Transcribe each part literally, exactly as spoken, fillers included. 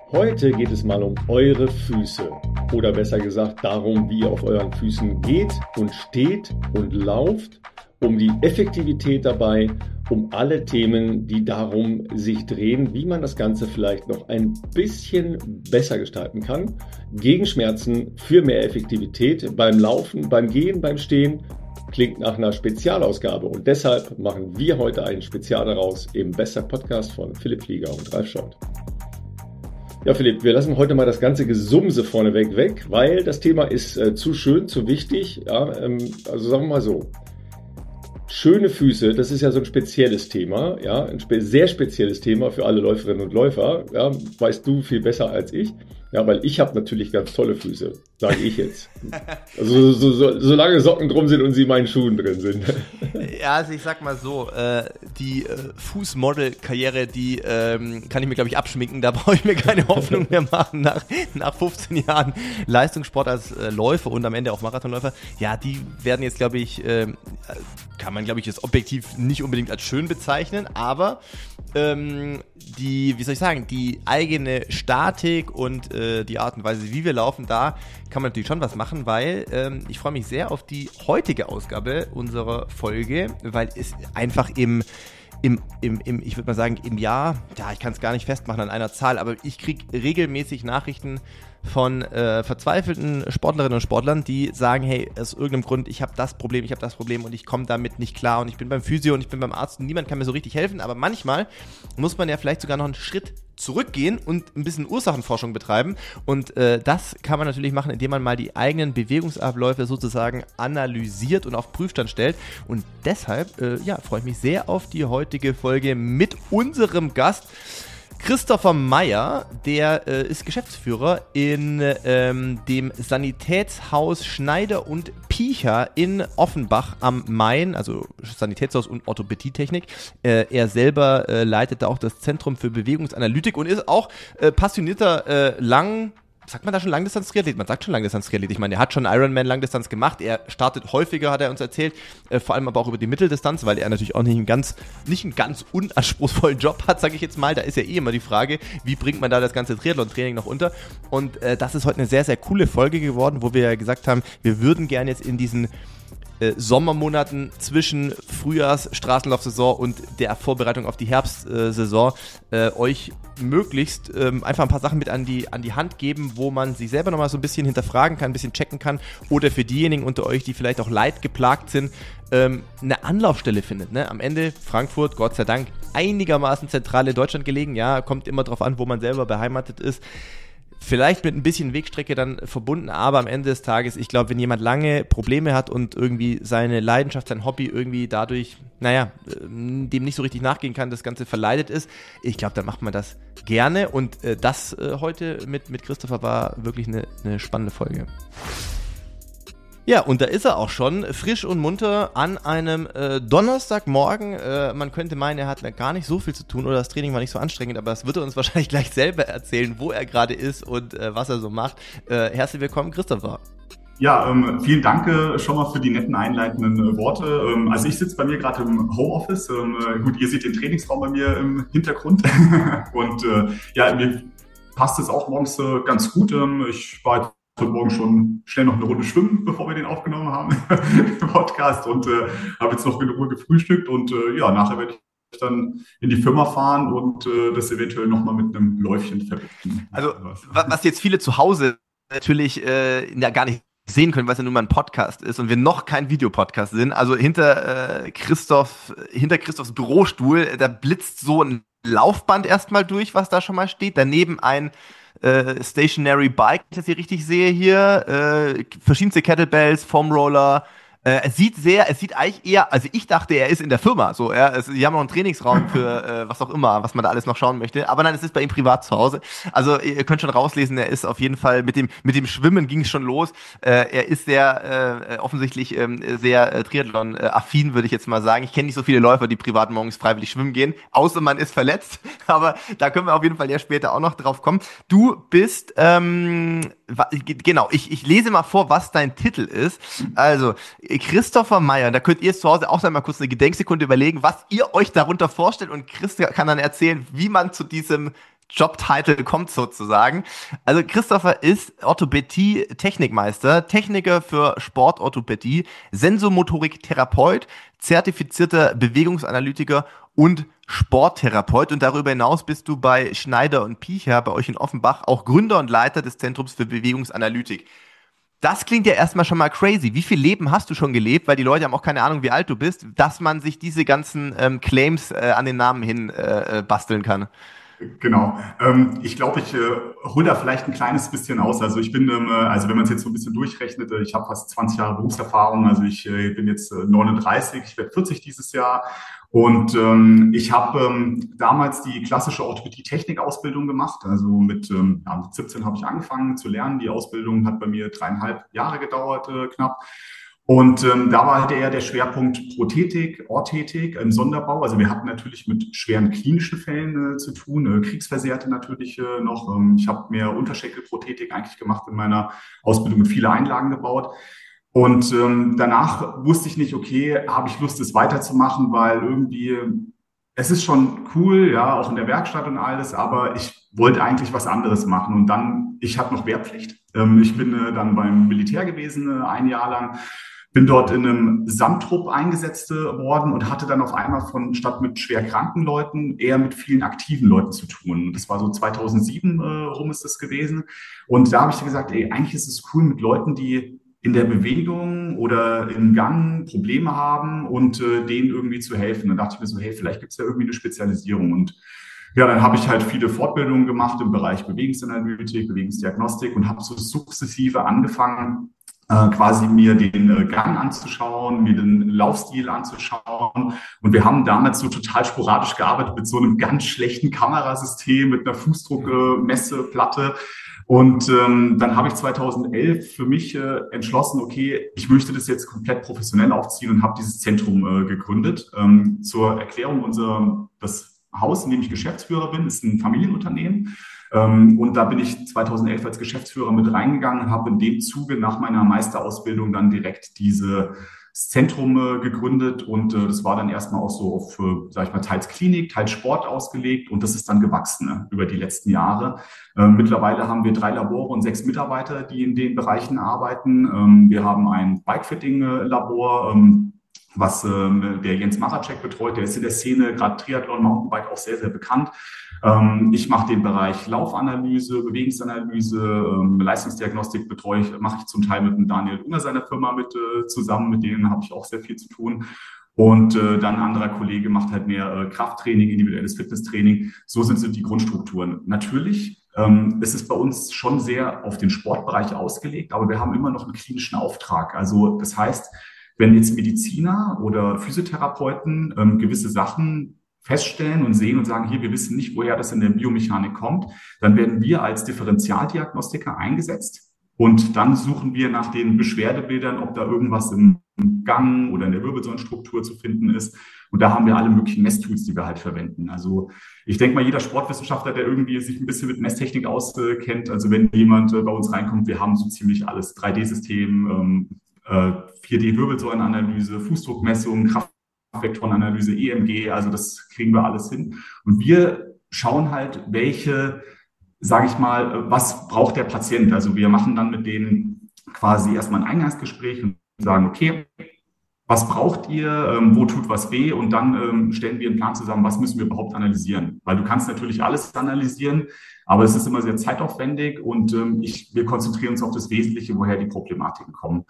Heute geht es mal um eure Füße oder besser gesagt darum, wie ihr auf euren Füßen geht und steht und lauft, um die Effektivität dabei, um alle Themen, die darum sich drehen, wie man das Ganze vielleicht noch ein bisschen besser gestalten kann. Gegen Schmerzen, für mehr Effektivität beim Laufen, beim Gehen, beim Stehen. Klingt nach einer Spezialausgabe und deshalb machen wir heute ein Spezial daraus im Besser Podcast von Philipp Flieger und Ralf Scholz. Ja, Philipp, wir lassen heute mal das ganze Gesumse vorneweg weg, weil das Thema ist äh, zu schön, zu wichtig. Ja, ähm, also sagen wir mal so, schöne Füße, das ist ja so ein spezielles Thema, ja, ein spe- sehr spezielles Thema für alle Läuferinnen und Läufer. Ja, weißt du viel besser als ich. Ja, weil ich habe natürlich ganz tolle Füße, sage ich jetzt. Also so, so, solange Socken drum sind und sie in meinen Schuhen drin sind. Ja, also ich sag mal so, äh, die äh, Fußmodel-Karriere, die ähm, kann ich mir, glaube ich, abschminken. Da brauche ich mir keine Hoffnung mehr machen nach, nach fünfzehn Jahren Leistungssport als äh, Läufer und am Ende auch Marathonläufer. Ja, die werden jetzt, glaube ich, äh, kann man, glaube ich, jetzt objektiv nicht unbedingt als schön bezeichnen, aber ähm, die, wie soll ich sagen, die eigene Statik und äh, die Art und Weise, wie wir laufen, da kann man natürlich schon was machen, weil ähm, ich freue mich sehr auf die heutige Ausgabe unserer Folge, weil es einfach im Im, im, im, ich würde mal sagen, im Jahr, ja, ich kann es gar nicht festmachen an einer Zahl, aber ich kriege regelmäßig Nachrichten von äh, verzweifelten Sportlerinnen und Sportlern, die sagen, hey, aus irgendeinem Grund, ich habe das Problem, ich habe das Problem und ich komme damit nicht klar und ich bin beim Physio und ich bin beim Arzt und niemand kann mir so richtig helfen, aber manchmal muss man ja vielleicht sogar noch einen Schritt zurückgehen und ein bisschen Ursachenforschung betreiben und äh, das kann man natürlich machen, indem man mal die eigenen Bewegungsabläufe sozusagen analysiert und auf Prüfstand stellt und deshalb äh, ja, freue ich mich sehr auf die heutige Folge mit unserem Gast Christopher Meyer, der äh, ist Geschäftsführer in ähm, dem Sanitätshaus Schneider und Piecher in Offenbach am Main, also Sanitätshaus und Orthopädietechnik. Äh, er selber äh, leitet da auch das Zentrum für Bewegungsanalytik und ist auch äh, passionierter äh, lang Sagt man da schon Langdistanz-Triathlet? Man sagt schon Langdistanz-Triathlet. Ich meine, er hat schon Ironman-Langdistanz gemacht. Er startet häufiger, hat er uns erzählt. Äh, vor allem aber auch über die Mitteldistanz, weil er natürlich auch nicht einen ganz, nicht einen ganz unanspruchsvollen Job hat, sage ich jetzt mal. Da ist ja eh immer die Frage, wie bringt man da das ganze Triathlon-Training noch unter? Und äh, das ist heute eine sehr, sehr coole Folge geworden, wo wir ja gesagt haben, wir würden gerne jetzt in diesen Äh, Sommermonaten zwischen Frühjahrs-Straßenlaufsaison und der Vorbereitung auf die Herbstsaison äh, euch möglichst ähm, einfach ein paar Sachen mit an die, an die Hand geben, wo man sich selber nochmal so ein bisschen hinterfragen kann, ein bisschen checken kann oder für diejenigen unter euch, die vielleicht auch leidgeplagt sind, ähm, eine Anlaufstelle findet. Ne? Am Ende Frankfurt, Gott sei Dank, einigermaßen zentral in Deutschland gelegen. Ja, kommt immer drauf an, wo man selber beheimatet ist. Vielleicht mit ein bisschen Wegstrecke dann verbunden, aber am Ende des Tages, ich glaube, wenn jemand lange Probleme hat und irgendwie seine Leidenschaft, sein Hobby irgendwie dadurch, naja, dem nicht so richtig nachgehen kann, das Ganze verleidet ist, ich glaube, dann macht man das gerne und äh, das äh, heute mit, mit Christopher war wirklich eine, eine spannende Folge. Ja, und da ist er auch schon, frisch und munter an einem äh, Donnerstagmorgen. Äh, man könnte meinen, er hat gar nicht so viel zu tun oder das Training war nicht so anstrengend, aber das wird er uns wahrscheinlich gleich selber erzählen, wo er gerade ist und äh, was er so macht. Äh, herzlich willkommen, Christopher. Ja, ähm, vielen Dank äh, schon mal für die netten einleitenden äh, Worte. Ähm, also ich sitze bei mir gerade im Homeoffice. Ähm, äh, gut, ihr seht den Trainingsraum bei mir im Hintergrund. und äh, ja, mir passt es auch morgens äh, ganz gut. Ähm, ich war heute Morgen schon schnell noch eine Runde schwimmen, bevor wir den aufgenommen haben, im Podcast und äh, habe jetzt noch in Ruhe gefrühstückt und äh, ja, nachher werde ich dann in die Firma fahren und äh, das eventuell nochmal mit einem Läufchen verbinden. Also was jetzt viele zu Hause natürlich äh, ja, gar nicht sehen können, weil es ja nun mal ein Podcast ist und wir noch kein Videopodcast sind. Also hinter äh, Christoph, hinter Christophs Bürostuhl, da blitzt so ein Laufband erstmal durch, was da schon mal steht. Daneben ein Äh, Stationary Bike, wenn ich das hier richtig sehe hier, äh, verschiedenste Kettlebells, Foamroller, äh, es sieht sehr, es sieht eigentlich eher, also ich dachte, er ist in der Firma, so, ja, es, die haben noch einen Trainingsraum für äh, was auch immer, was man da alles noch schauen möchte, aber nein, es ist bei ihm privat zu Hause, also ihr könnt schon rauslesen, er ist auf jeden Fall, mit dem mit dem Schwimmen ging es schon los, äh, er ist sehr äh, offensichtlich ähm, sehr äh, Triathlon-affin, würde ich jetzt mal sagen, ich kenne nicht so viele Läufer, die privat morgens freiwillig schwimmen gehen, außer man ist verletzt, aber da können wir auf jeden Fall ja später auch noch drauf kommen. Du bist, ähm, genau, ich, ich lese mal vor, was dein Titel ist, also Christopher Meyer, da könnt ihr zu Hause auch einmal kurz eine Gedenksekunde überlegen, was ihr euch darunter vorstellt und Chris kann dann erzählen, wie man zu diesem Jobtitel kommt sozusagen. Also Christopher ist Orthopädie-Technikmeister, Techniker für Sportorthopädie, Sensomotorik-Therapeut, zertifizierter Bewegungsanalytiker und Sporttherapeut. Und darüber hinaus bist du bei Schneider und Picher bei euch in Offenbach auch Gründer und Leiter des Zentrums für Bewegungsanalytik. Das klingt ja erstmal schon mal crazy. Wie viel Leben hast du schon gelebt? Weil die Leute haben auch keine Ahnung, wie alt du bist, dass man sich diese ganzen ähm, Claims äh, an den Namen hin äh, basteln kann. Genau. Ähm, ich glaube, ich äh, hole da vielleicht ein kleines bisschen aus. Also ich bin, ähm, also wenn man es jetzt so ein bisschen durchrechnet, äh, ich habe fast zwanzig Jahre Berufserfahrung. Also ich äh, bin jetzt äh, neununddreißig, ich werde vierzig dieses Jahr. Und ähm, ich habe ähm, damals die klassische Orthopädie-Technik-Ausbildung gemacht. Also mit, ähm, ja, mit siebzehn habe ich angefangen zu lernen. Die Ausbildung hat bei mir dreieinhalb Jahre gedauert, äh, knapp. Und ähm, da war halt eher der Schwerpunkt Prothetik, Orthetik im Sonderbau. Also wir hatten natürlich mit schweren klinischen Fällen äh, zu tun, äh, Kriegsversehrte natürlich äh, noch. Ähm, ich habe mehr Unterschenkelprothetik eigentlich gemacht in meiner Ausbildung und viele Einlagen gebaut. Und ähm, danach wusste ich nicht, okay, habe ich Lust, es weiterzumachen, weil irgendwie, es ist schon cool, ja, auch in der Werkstatt und alles, aber ich wollte eigentlich was anderes machen. Und dann, ich hatte noch Wehrpflicht. Ähm, ich bin äh, dann beim Militär gewesen, äh, ein Jahr lang. Bin dort in einem Sandtrupp eingesetzt worden und hatte dann auf einmal von statt mit schwer kranken Leuten eher mit vielen aktiven Leuten zu tun. Das war so zweitausendsieben äh, rum ist das gewesen. Und da habe ich gesagt, ey, eigentlich ist es cool mit Leuten, die in der Bewegung oder im Gang Probleme haben und äh, denen irgendwie zu helfen. Dann dachte ich mir so, hey, vielleicht gibt es ja irgendwie eine Spezialisierung. Und ja, dann habe ich halt viele Fortbildungen gemacht im Bereich Bewegungsanalytik, Bewegungsdiagnostik und habe so sukzessive angefangen, Äh, quasi mir den äh, Gang anzuschauen, mir den Laufstil anzuschauen. Und wir haben damals so total sporadisch gearbeitet mit so einem ganz schlechten Kamerasystem, mit einer Fußdruckmesseplatte. Und ähm, dann habe ich zweitausendelf für mich äh, entschlossen, okay, ich möchte das jetzt komplett professionell aufziehen und habe dieses Zentrum äh, gegründet. Ähm, zur Erklärung, unser das Haus, in dem ich Geschäftsführer bin, ist ein Familienunternehmen. Ähm, und da bin ich zweitausendelf als Geschäftsführer mit reingegangen und habe in dem Zuge nach meiner Meisterausbildung dann direkt dieses Zentrum äh, gegründet. Und äh, das war dann erstmal auch so auf, äh, sag ich mal, teils Klinik, teils Sport ausgelegt. Und das ist dann gewachsen, ne, über die letzten Jahre. Äh, mittlerweile haben wir drei Labore und sechs Mitarbeiter, die in den Bereichen arbeiten. Ähm, wir haben ein Bikefitting-Labor, ähm, was äh, der Jens Maracek betreut. Der ist in der Szene, gerade Triathlon, Mountainbike, auch sehr, sehr bekannt. Ähm, ich mache den Bereich Laufanalyse, Bewegungsanalyse, ähm, Leistungsdiagnostik betreue ich, mache ich zum Teil mit dem Daniel Unger seiner Firma mit äh, zusammen. Mit denen habe ich auch sehr viel zu tun. Und äh, dann ein anderer Kollege macht halt mehr äh, Krafttraining, individuelles Fitnesstraining. So sind, sind die Grundstrukturen. Natürlich ähm, es ist bei uns schon sehr auf den Sportbereich ausgelegt, aber wir haben immer noch einen klinischen Auftrag. Also das heißt, wenn jetzt Mediziner oder Physiotherapeuten ähm, gewisse Sachen feststellen und sehen und sagen, hier, wir wissen nicht, woher das in der Biomechanik kommt, dann werden wir als Differentialdiagnostiker eingesetzt und dann suchen wir nach den Beschwerdebildern, ob da irgendwas im Gang oder in der Wirbelsäulenstruktur zu finden ist. Und da haben wir alle möglichen Messtools, die wir halt verwenden. Also ich denke mal, jeder Sportwissenschaftler, der irgendwie sich ein bisschen mit Messtechnik auskennt, also wenn jemand bei uns reinkommt, wir haben so ziemlich alles, drei D-System, ähm, vier D-Wirbelsäulenanalyse, Fußdruckmessung, Kraftfaktorenanalyse, E M G, also das kriegen wir alles hin. Und wir schauen halt, welche, sage ich mal, was braucht der Patient? Also wir machen dann mit denen quasi erstmal ein Eingangsgespräch und sagen, okay, was braucht ihr, ähm, wo tut was weh? Und dann ähm, stellen wir einen Plan zusammen, was müssen wir überhaupt analysieren? Weil du kannst natürlich alles analysieren, aber es ist immer sehr zeitaufwendig und ähm, ich, wir konzentrieren uns auf das Wesentliche, woher die Problematiken kommen.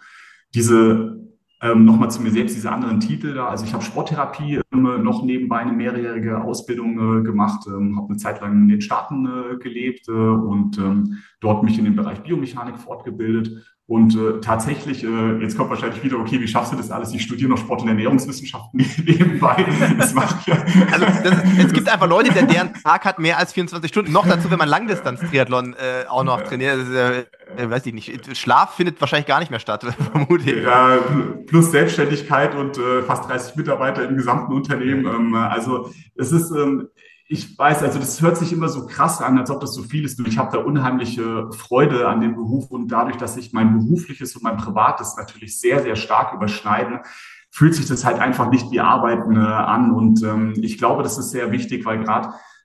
Diese, ähm, nochmal zu mir selbst, diese anderen Titel da, also ich habe Sporttherapie ähm, noch nebenbei eine mehrjährige Ausbildung äh, gemacht, ähm, habe eine Zeit lang in den Staaten äh, gelebt äh, und ähm, dort mich in den Bereich Biomechanik fortgebildet. Und äh, tatsächlich, äh, jetzt kommt wahrscheinlich wieder, okay, wie schaffst du das alles? Ich studiere noch Sport- und Ernährungswissenschaften nebenbei. Das macht ja. Also das ist, es gibt einfach Leute, der, deren Tag hat mehr als vierundzwanzig Stunden. Noch dazu, wenn man Langdistanz-Triathlon äh, auch noch trainiert. Das ist, äh, weiß ich nicht. Schlaf findet wahrscheinlich gar nicht mehr statt, vermute ich. Ja, plus Selbstständigkeit und äh, fast dreißig Mitarbeiter im gesamten Unternehmen. Ähm, also es ist... Ähm, Ich weiß, also das hört sich immer so krass an, als ob das so viel ist. Ich habe da unheimliche Freude an dem Beruf und dadurch, dass sich mein berufliches und mein privates natürlich sehr, sehr stark überschneiden, fühlt sich das halt einfach nicht wie Arbeiten äh, an. Und ähm, ich glaube, das ist sehr wichtig, weil gerade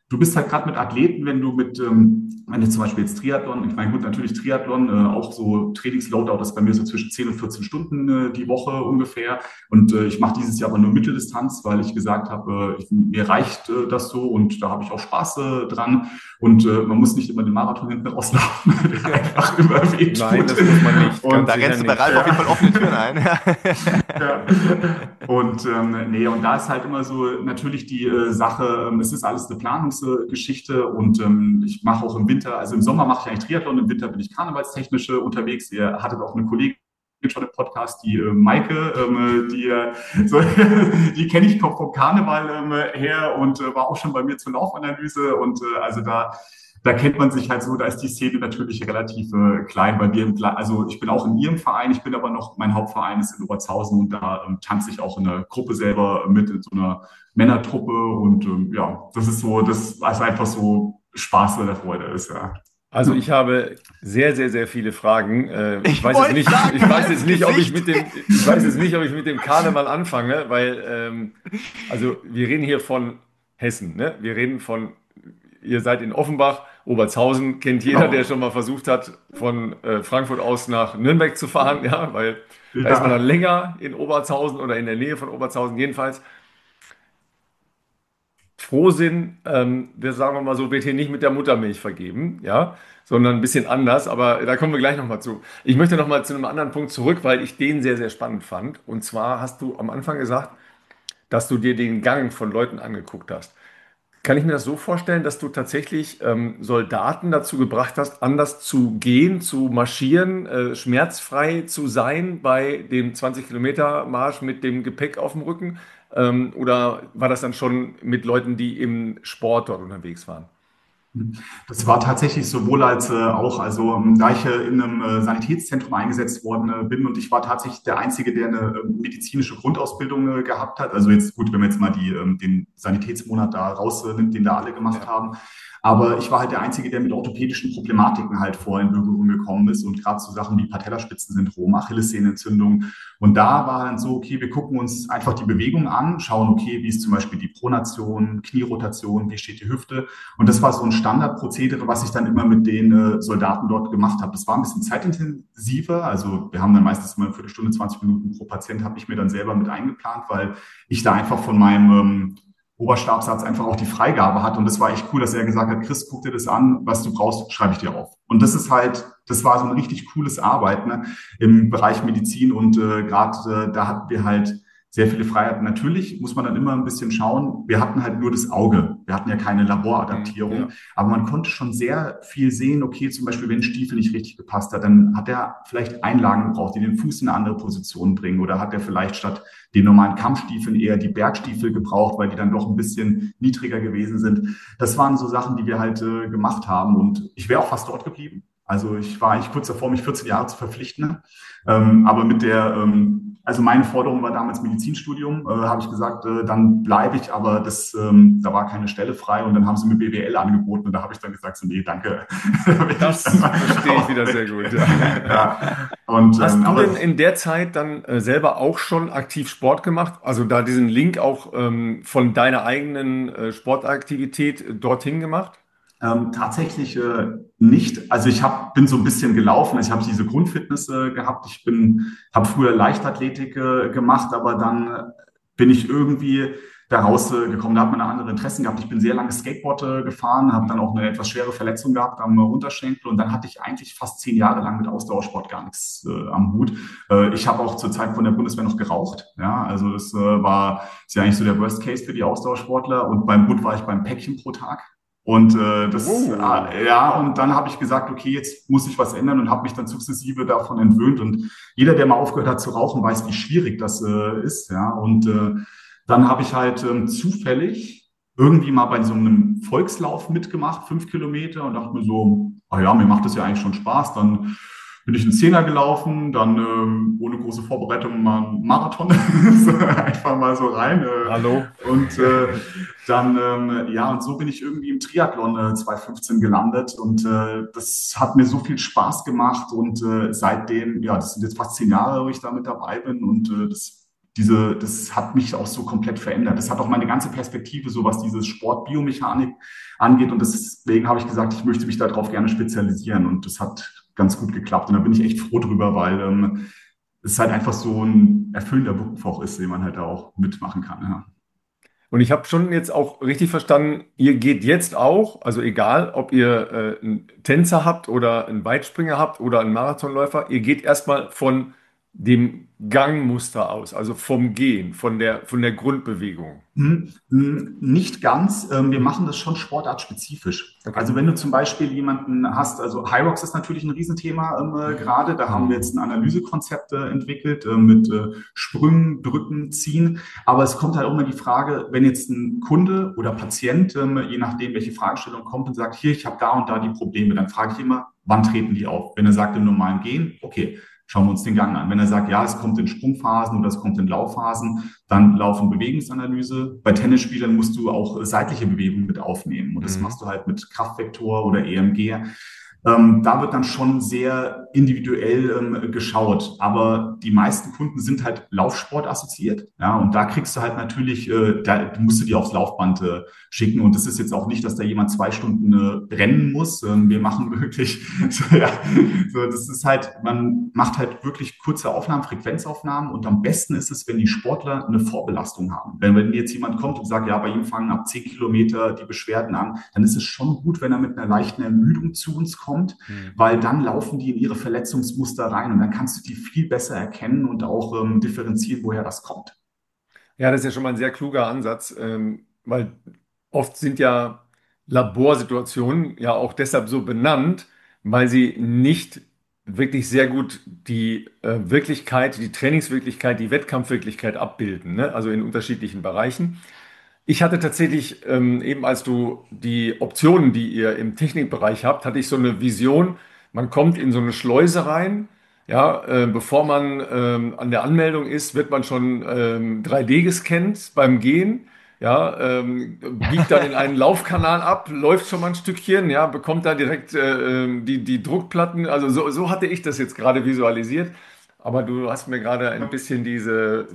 du bist halt gerade mit Athleten, wenn du mit, ähm, wenn du zum Beispiel jetzt Triathlon, ich meine, gut, natürlich Triathlon, äh, auch so Trainingsloadout ist bei mir so zwischen zehn und vierzehn Stunden äh, die Woche ungefähr. Und äh, ich mache dieses Jahr aber nur Mitteldistanz, weil ich gesagt habe, äh, ich, mir reicht äh, das so und da habe ich auch Spaß äh, dran. Und äh, man muss nicht immer den Marathon hinten rauslaufen, der einfach immer wehtut. Nein, das muss man nicht. Und da rennst du bei Ralf auf jeden Fall offene Türen ein. Ja. Und ähm, nee, und da ist halt immer so natürlich die äh, Sache, ähm, es ist alles eine Planungsgeschichte und ähm, ich mache auch im Winter, also im Sommer mache ich eigentlich Triathlon, im Winter bin ich karnevalstechnisch äh, unterwegs. Ihr hattet auch eine Kollegin schon im Podcast, die äh, Maike, ähm, die, äh, so, die kenne ich vom Karneval ähm, her und äh, war auch schon bei mir zur Laufanalyse und äh, also da Da kennt man sich halt so, da ist die Szene natürlich relativ äh, klein, weil wir, im, also ich bin auch in ihrem Verein, ich bin aber noch, mein Hauptverein ist in Obertshausen und da ähm, tanze ich auch in der Gruppe selber mit, in so einer Männertruppe und ähm, ja, das ist so, das was einfach so Spaß oder Freude ist, ja. Also ich habe sehr, sehr, sehr viele Fragen. Äh, ich, Ich weiß jetzt wollte nicht, sagen, ich weiß jetzt nicht, ob ich Gesicht. mit dem, ich weiß jetzt nicht, ob ich mit dem Karneval anfange, weil, ähm, also wir reden hier von Hessen, ne? Wir reden von, ihr seid in Offenbach, Obertshausen kennt jeder, Genau. der schon mal versucht hat, von äh, Frankfurt aus nach Nürnberg zu fahren, ja, weil da Ja. ist man dann länger in Obertshausen oder in der Nähe von Obertshausen jedenfalls. Frohsinn, ähm, wir sagen wir mal so, wird hier nicht mit der Muttermilch vergeben, ja, sondern ein bisschen anders, aber da kommen wir gleich nochmal zu. Ich möchte nochmal zu einem anderen Punkt zurück, weil ich den sehr, sehr spannend fand. Und zwar hast du am Anfang gesagt, dass du dir den Gang von Leuten angeguckt hast. Kann ich mir das so vorstellen, dass du tatsächlich ähm, Soldaten dazu gebracht hast, anders zu gehen, zu marschieren, äh, schmerzfrei zu sein bei dem zwanzig-Kilometer-Marsch mit dem Gepäck auf dem Rücken? Ähm, oder war das dann schon mit Leuten, die im Sport dort unterwegs waren? Das war tatsächlich sowohl als äh, auch, also ähm, da ich äh, in einem äh, Sanitätszentrum eingesetzt worden äh, bin und ich war tatsächlich der Einzige, der eine äh, medizinische Grundausbildung äh, gehabt hat. Also jetzt gut, wenn man jetzt mal die, ähm, den Sanitätsmonat da rausnimmt, den da alle gemacht Ja. haben. Aber ich war halt der Einzige, der mit orthopädischen Problematiken halt vorher in Berührung gekommen ist und gerade so Sachen wie Patellaspitzensyndrom, Achillessehnenentzündung. Und da war dann so, okay, wir gucken uns einfach die Bewegung an, schauen, okay, wie ist zum Beispiel die Pronation, Knierotation, wie steht die Hüfte. Und das war so ein Standardprozedere, was ich dann immer mit den äh, Soldaten dort gemacht habe. Das war ein bisschen zeitintensiver. Also wir haben dann meistens mal eine Viertelstunde, zwanzig Minuten pro Patient, habe ich mir dann selber mit eingeplant, weil ich da einfach von meinem ähm, Oberstabsarzt einfach auch die Freigabe hat. Und das war echt cool, dass er gesagt hat, Chris, guck dir das an, was du brauchst, schreibe ich dir auf. Und das ist halt, das war so ein richtig cooles Arbeiten, ne, im Bereich Medizin. Und äh, gerade äh, da hatten wir halt sehr viele Freiheiten. Natürlich muss man dann immer ein bisschen schauen. Wir hatten halt nur das Auge. Wir hatten ja keine Laboradaptierung. Ja. Aber man konnte schon sehr viel sehen. Okay, zum Beispiel, wenn ein Stiefel nicht richtig gepasst hat, dann hat er vielleicht Einlagen gebraucht, die den Fuß in eine andere Position bringen. Oder hat er vielleicht statt den normalen Kammstiefeln eher die Bergstiefel gebraucht, weil die dann doch ein bisschen niedriger gewesen sind. Das waren so Sachen, die wir halt äh, gemacht haben. Und ich wäre auch fast dort geblieben. Also ich war eigentlich kurz davor, mich vierzehn Jahre zu verpflichten. Ähm, aber mit der, ähm, also meine Forderung war damals Medizinstudium, äh, habe ich gesagt, äh, dann bleibe ich, aber das, ähm, da war keine Stelle frei und dann haben sie mir B W L angeboten und da habe ich dann gesagt, so nee, danke. Das verstehe ich wieder sehr gut. Ja. Ja. Und, Hast ähm, du aber denn in der Zeit dann äh, selber auch schon aktiv Sport gemacht? Also da diesen Link auch ähm, von deiner eigenen äh, Sportaktivität äh, dorthin gemacht? Ähm, tatsächlich äh, nicht. Also ich hab, bin so ein bisschen gelaufen. Ich habe diese Grundfitness äh, gehabt. Ich bin, habe früher Leichtathletik äh, gemacht, aber dann äh, bin ich irgendwie da rausgekommen. Da hat man andere Interessen gehabt. Ich bin sehr lange Skateboard äh, gefahren, habe dann auch eine etwas schwere Verletzung gehabt am äh, Unterschenkel und dann hatte ich eigentlich fast zehn Jahre lang mit Ausdauersport gar nichts äh, am Hut. Äh, ich habe auch zur Zeit von der Bundeswehr noch geraucht. Ja, also das äh, war ist ja eigentlich so der Worst Case für die Ausdauersportler und beim Bund war ich beim Päckchen pro Tag. Und äh, das, Oh. äh, ja, und dann habe ich gesagt, okay, jetzt muss ich was ändern und habe mich dann sukzessive davon entwöhnt. Und jeder, der mal aufgehört hat zu rauchen, weiß, wie schwierig das äh, ist. Ja, und äh, dann habe ich halt ähm, zufällig irgendwie mal bei so einem Volkslauf mitgemacht, fünf Kilometer, und dachte mir so, ah ja, mir macht das ja eigentlich schon Spaß. Dann bin ich einen Zehner gelaufen, dann ähm, ohne große Vorbereitung mal einen Marathon, einfach mal so rein. Äh, Hallo? Und äh, dann, ähm, ja, und so bin ich irgendwie im Triathlon äh, zwanzig fünfzehn gelandet und äh, das hat mir so viel Spaß gemacht und äh, seitdem, ja, das sind jetzt fast zehn Jahre, wo ich da mit dabei bin und äh, das diese, das hat mich auch so komplett verändert. Das hat auch meine ganze Perspektive, so was dieses Sport-Biomechanik angeht. Und deswegen habe ich gesagt, ich möchte mich darauf gerne spezialisieren. Und das hat ganz gut geklappt. Und da bin ich echt froh drüber, weil ähm, es halt einfach so ein erfüllender Beruf auch ist, den man halt da auch mitmachen kann. Ja. Und ich habe schon jetzt auch richtig verstanden, ihr geht jetzt auch, also egal, ob ihr äh, einen Tänzer habt oder einen Weitspringer habt oder einen Marathonläufer, ihr geht erstmal von dem Gangmuster aus, also vom Gehen, von der, von der Grundbewegung. Hm, hm, Nicht ganz. Ähm, Wir machen das schon sportartspezifisch. Okay. Also wenn du zum Beispiel jemanden hast, also Hyrox ist natürlich ein Riesenthema ähm, äh, Mhm. gerade. Da haben wir jetzt ein Analysekonzept äh, entwickelt äh, mit äh, Sprüngen, Drücken, Ziehen. Aber es kommt halt auch immer die Frage, wenn jetzt ein Kunde oder Patient, ähm, je nachdem, welche Fragestellung kommt und sagt, hier, ich habe da und da die Probleme, dann frage ich immer, wann treten die auf? Wenn er sagt, im normalen Gehen, okay. Schauen wir uns den Gang an. Wenn er sagt, ja, es kommt in Sprungphasen oder es kommt in Laufphasen, dann laufen Bewegungsanalyse. Bei Tennisspielern musst du auch äh, seitliche Bewegungen mit aufnehmen. Und das Mhm. machst du halt mit Kraftvektor oder E M G. Ähm, da wird dann schon sehr individuell ähm, geschaut. Aber die meisten Kunden sind halt Laufsport assoziiert. Ja, und da kriegst du halt natürlich, äh, da musst du die aufs Laufband äh, schicken. Und das ist jetzt auch nicht, dass da jemand zwei Stunden äh, rennen muss. Ähm, wir machen wirklich, so, ja, so, das ist halt, man macht halt wirklich kurze Aufnahmen, Frequenzaufnahmen. Und am besten ist es, wenn die Sportler eine Vorbelastung haben. Wenn, wenn jetzt jemand kommt und sagt, ja, bei ihm fangen ab zehn Kilometer die Beschwerden an, dann ist es schon gut, wenn er mit einer leichten Ermüdung zu uns kommt. Mhm. Weil dann laufen die in ihre Verletzungsmuster rein und dann kannst du die viel besser erkennen und auch ähm, differenzieren, woher das kommt. Ja, das ist ja schon mal ein sehr kluger Ansatz, ähm, weil oft sind ja Laborsituationen ja auch deshalb so benannt, weil sie nicht wirklich sehr gut die äh, Wirklichkeit, die Trainingswirklichkeit, die Wettkampfwirklichkeit abbilden, ne? Also in unterschiedlichen Bereichen. Ich hatte tatsächlich, ähm, eben als du die Optionen, die ihr im Technikbereich habt, hatte ich so eine Vision, man kommt in so eine Schleuse rein, ja, äh, bevor man ähm, an der Anmeldung ist, wird man schon ähm, drei D gescannt beim Gehen, ja, ähm, biegt dann in einen Laufkanal ab, läuft schon mal ein Stückchen, ja, bekommt da direkt äh, ähm, die, die Druckplatten, also so, so hatte ich das jetzt gerade visualisiert. Aber du hast mir gerade ein bisschen diese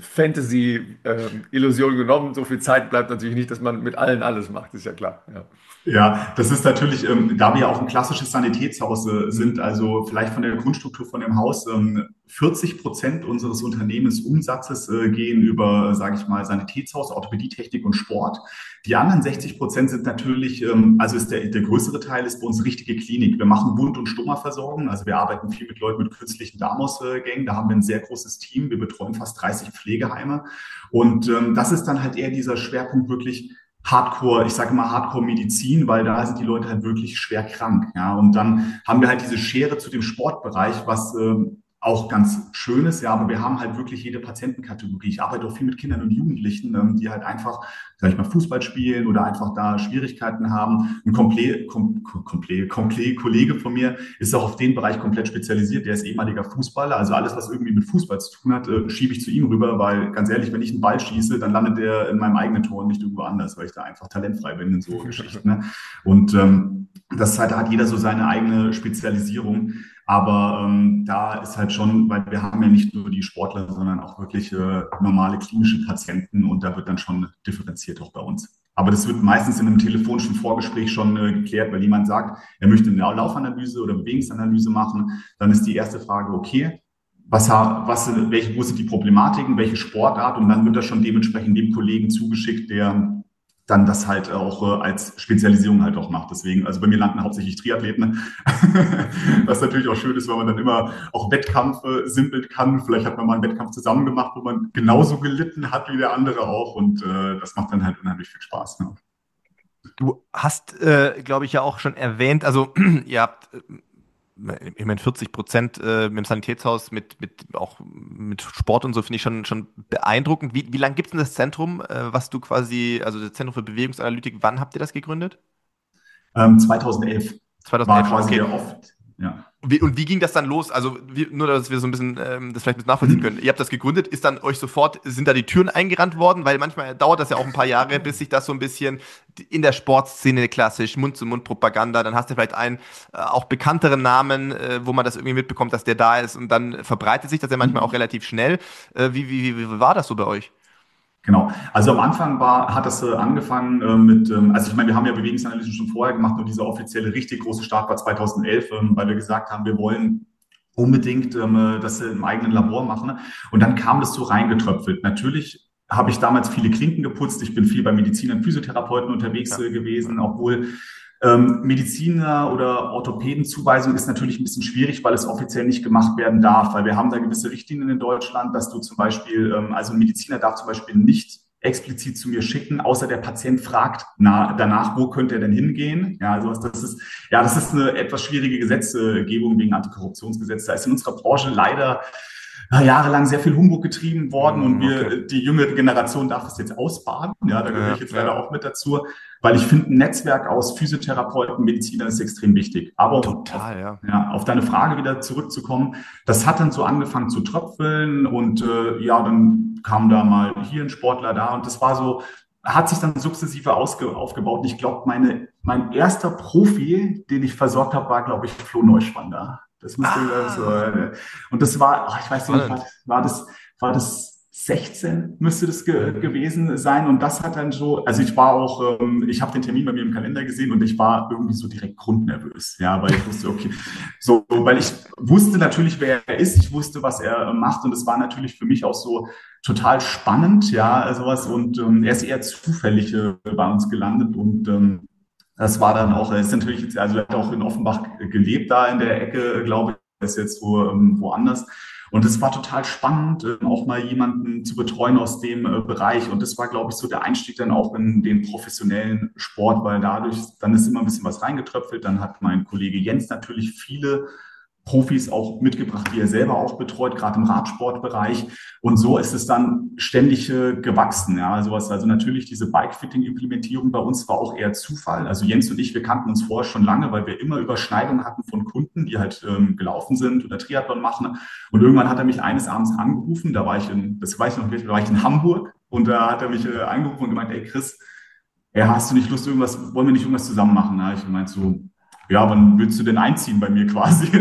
Fantasy-Illusion genommen. So viel Zeit bleibt natürlich nicht, dass man mit allen alles macht, ist ja klar. Ja. Ja, das ist natürlich, ähm, da wir ja auch ein klassisches Sanitätshaus äh, sind, also vielleicht von der Grundstruktur von dem Haus, ähm, vierzig Prozent unseres Unternehmensumsatzes äh, gehen über, sage ich mal, Sanitätshaus, Orthopädie, und Sport. Die anderen sechzig Prozent sind natürlich, ähm, also ist der, der größere Teil ist bei uns richtige Klinik. Wir machen Wund- und Stummerversorgung, also wir arbeiten viel mit Leuten mit künstlichen Darmausgängen. Da haben wir ein sehr großes Team. Wir betreuen fast dreißig Pflegeheime. Und ähm, das ist dann halt eher dieser Schwerpunkt wirklich Hardcore, ich sage mal Hardcore-Medizin, weil da sind die Leute halt wirklich schwer krank. Ja, und dann haben wir halt diese Schere zu dem Sportbereich, was ähm, auch ganz schön ist, ja, aber wir haben halt wirklich jede Patientenkategorie. Ich arbeite auch viel mit Kindern und Jugendlichen, ähm, die halt einfach, sag ich mal, Fußball spielen oder einfach da Schwierigkeiten haben. Ein komplett, kom, komplett, komplett Kollege von mir ist auch auf den Bereich komplett spezialisiert. Der ist ehemaliger Fußballer, also alles, was irgendwie mit Fußball zu tun hat, äh, schiebe ich zu ihm rüber, weil ganz ehrlich, wenn ich einen Ball schieße, dann landet der in meinem eigenen Tor und nicht irgendwo anders, weil ich da einfach talentfrei bin in so Geschichten. Ne? Und ähm, das ist halt, da hat jeder so seine eigene Spezialisierung. Aber ähm, da ist halt schon, weil wir haben ja nicht nur die Sportler, sondern auch wirklich äh, normale klinische Patienten und da wird dann schon differenziert auch bei uns. Aber das wird meistens in einem telefonischen Vorgespräch schon äh, geklärt, weil jemand sagt, er möchte eine Laufanalyse oder Bewegungsanalyse machen. Dann ist die erste Frage, okay, was, was, welche, wo sind die Problematiken, welche Sportart? Und dann wird das schon dementsprechend dem Kollegen zugeschickt, der dann das halt auch äh, als Spezialisierung halt auch macht. Deswegen, also bei mir landen hauptsächlich Triathleten, was natürlich auch schön ist, weil man dann immer auch Wettkampf äh, simpeln kann. Vielleicht hat man mal einen Wettkampf zusammen gemacht, wo man genauso gelitten hat wie der andere auch und äh, das macht dann halt unheimlich viel Spaß. Ne? Du hast, äh, glaube ich, ja auch schon erwähnt, also ihr habt äh, ich meine, vierzig Prozent äh, mit dem Sanitätshaus, mit, mit auch mit Sport und so, finde ich schon, schon beeindruckend. Wie, wie lange gibt es denn das Zentrum, äh, was du quasi, also das Zentrum für Bewegungsanalytik, wann habt ihr das gegründet? Ähm, zweitausendelf zweitausendelf war quasi okay. der, off ja. Wie, und wie ging das dann los? Also wie, nur, dass wir so ein bisschen ähm, das vielleicht mit nachvollziehen können. Ihr habt das gegründet, ist dann euch sofort, sind da die Türen eingerannt worden? Weil manchmal dauert das ja auch ein paar Jahre, bis sich das so ein bisschen in der Sportszene klassisch, Mund-zu-Mund-Propaganda, dann hast du vielleicht einen äh, auch bekannteren Namen, äh, wo man das irgendwie mitbekommt, dass der da ist und dann verbreitet sich das ja manchmal auch relativ schnell. Äh, wie, wie, wie, wie war das so bei euch? Genau. Also am Anfang war, hat das äh, angefangen äh, mit, ähm, also ich meine, wir haben ja Bewegungsanalysen schon vorher gemacht, nur dieser offizielle richtig große Start war zweitausendelf, ähm, weil wir gesagt haben, wir wollen unbedingt ähm, das im eigenen Labor machen. Und dann kam das so reingetröpfelt. Natürlich habe ich damals viele Klinken geputzt. Ich bin viel bei Medizinern und Physiotherapeuten unterwegs äh, gewesen, obwohl ähm, Mediziner oder Orthopädenzuweisung ist natürlich ein bisschen schwierig, weil es offiziell nicht gemacht werden darf, weil wir haben da gewisse Richtlinien in Deutschland, dass du zum Beispiel, ähm, also ein Mediziner darf zum Beispiel nicht explizit zu mir schicken, außer der Patient fragt na, danach, wo könnte er denn hingehen? Ja, also das ist, ja, das ist eine etwas schwierige Gesetzgebung wegen Antikorruptionsgesetz. Da ist in unserer Branche leider ja, jahrelang sehr viel Humbug getrieben worden und wir, Okay. die jüngere Generation darf es jetzt ausbaden. Ja, da gehöre Ja, ich jetzt ja. leider auch mit dazu, weil ich finde, ein Netzwerk aus Physiotherapeuten, Medizinern ist extrem wichtig. Aber Total, auf, ja. ja, auf deine Frage wieder zurückzukommen, das hat dann so angefangen zu tröpfeln und äh, ja, dann kam da mal hier ein Sportler da und das war so, hat sich dann sukzessive ausge, aufgebaut. Und ich glaube, meine, mein erster Profi, den ich versorgt habe, war, glaube ich, Flo Neuschwander. Das müsste Ah. so, äh, und das war, ach, ich weiß nicht, Spannend. war, war das, war das sechzehn müsste das ge gewesen sein und das hat dann so, also ich war auch, ähm, ich habe den Termin bei mir im Kalender gesehen und ich war irgendwie so direkt grundnervös, ja, weil ich wusste, okay, so, weil ich wusste natürlich, wer er ist, ich wusste, was er äh, macht und es war natürlich für mich auch so total spannend, ja, sowas und ähm, er ist eher zufällig äh, bei uns gelandet und ähm, das war dann auch, er ist natürlich, jetzt, also er hat auch in Offenbach gelebt, da in der Ecke, glaube ich, er ist jetzt wo, ähm, woanders. Und es war total spannend, ähm, auch mal jemanden zu betreuen aus dem äh, Bereich. Und das war, glaube ich, so der Einstieg dann auch in den professionellen Sport, weil dadurch, dann ist immer ein bisschen was reingetröpfelt. Dann hat mein Kollege Jens natürlich viele Profis auch mitgebracht, die er selber auch betreut, gerade im Radsportbereich. Und so ist es dann ständig äh, gewachsen. Ja, sowas. Also natürlich diese Bike-Fitting-Implementierung bei uns war auch eher Zufall. Also Jens und ich, wir kannten uns vorher schon lange, weil wir immer Überschneidungen hatten von Kunden, die halt ähm, gelaufen sind oder Triathlon machen. Und irgendwann hat er mich eines Abends angerufen. Da war ich in, das weiß ich noch nicht, da war ich in Hamburg. Und da hat er mich äh, angerufen und gemeint, ey Chris, ja, hast du nicht Lust, irgendwas, wollen wir nicht irgendwas zusammen machen? Da habe ich gemeint so, ja, wann willst du denn einziehen bei mir quasi?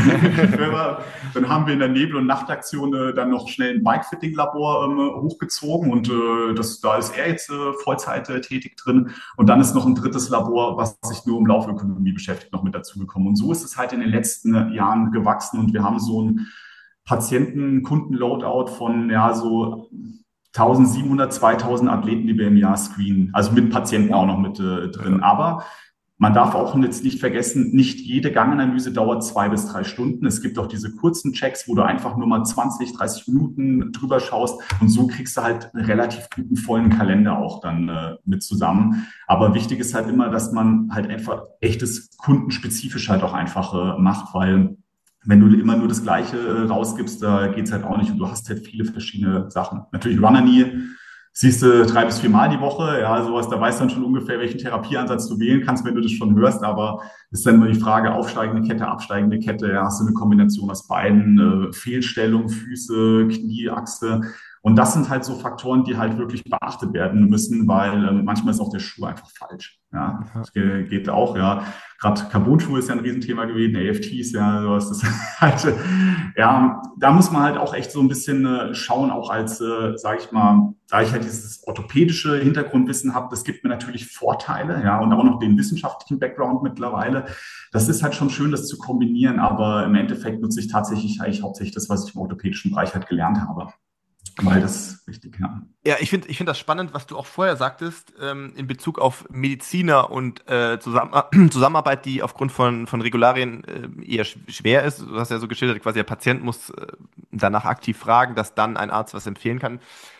Dann haben wir in der Nebel- und Nachtaktion äh, dann noch schnell ein Bike-Fitting-Labor ähm, hochgezogen und äh, das, da ist er jetzt äh, Vollzeit äh, tätig drin. Und dann ist noch ein drittes Labor, was sich nur um Laufökonomie beschäftigt, noch mit dazugekommen. Und so ist es halt in den letzten Jahren gewachsen und wir haben so ein Patienten-Kunden-Loadout von ja so eintausendsiebenhundert, zweitausend Athleten, die wir im Jahr screenen. Also mit Patienten auch noch mit äh, drin. Aber man darf auch jetzt nicht vergessen, nicht jede Ganganalyse dauert zwei bis drei Stunden. Es gibt auch diese kurzen Checks, wo du einfach nur mal zwanzig, dreißig Minuten drüber schaust und so kriegst du halt einen relativ guten, vollen Kalender auch dann äh, mit zusammen. Aber wichtig ist halt immer, dass man halt einfach echtes kundenspezifisch halt auch einfach äh, macht, weil wenn du immer nur das Gleiche äh, rausgibst, da geht's halt auch nicht und du hast halt viele verschiedene Sachen. Natürlich Runner Knee siehst du drei bis vier Mal die Woche, ja, sowas, da weißt du dann schon ungefähr, welchen Therapieansatz du wählen kannst, wenn du das schon hörst, aber ist dann immer die Frage, aufsteigende Kette, absteigende Kette, ja, hast du eine Kombination aus beiden, äh, Fehlstellung, Füße, Knie, Achse und das sind halt so Faktoren, die halt wirklich beachtet werden müssen, weil äh, manchmal ist auch der Schuh einfach falsch, ja, das ge- geht auch, ja, gerade Carbon-Schuhe ist ja ein Riesenthema gewesen, A F Ts, ja, sowas, das ist halt, äh, ja, da muss man halt auch echt so ein bisschen äh, schauen, auch als, äh, sage ich mal, da ich halt dieses orthopädische Hintergrundwissen habe, das gibt mir natürlich Vorteile, ja, und auch noch den wissenschaftlichen Background mittlerweile. Das ist halt schon schön, das zu kombinieren, aber im Endeffekt nutze ich tatsächlich eigentlich hauptsächlich das, was ich im orthopädischen Bereich halt gelernt habe. Weil das ist wichtig, ja. Ja, ich finde ich find das spannend, was du auch vorher sagtest, ähm, in Bezug auf Mediziner und äh, Zusammen Zusammenarbeit, die aufgrund von, von Regularien äh, eher sch schwer ist. Du hast ja so geschildert, quasi der Patient muss äh, danach aktiv fragen, dass dann ein Arzt was empfehlen kann.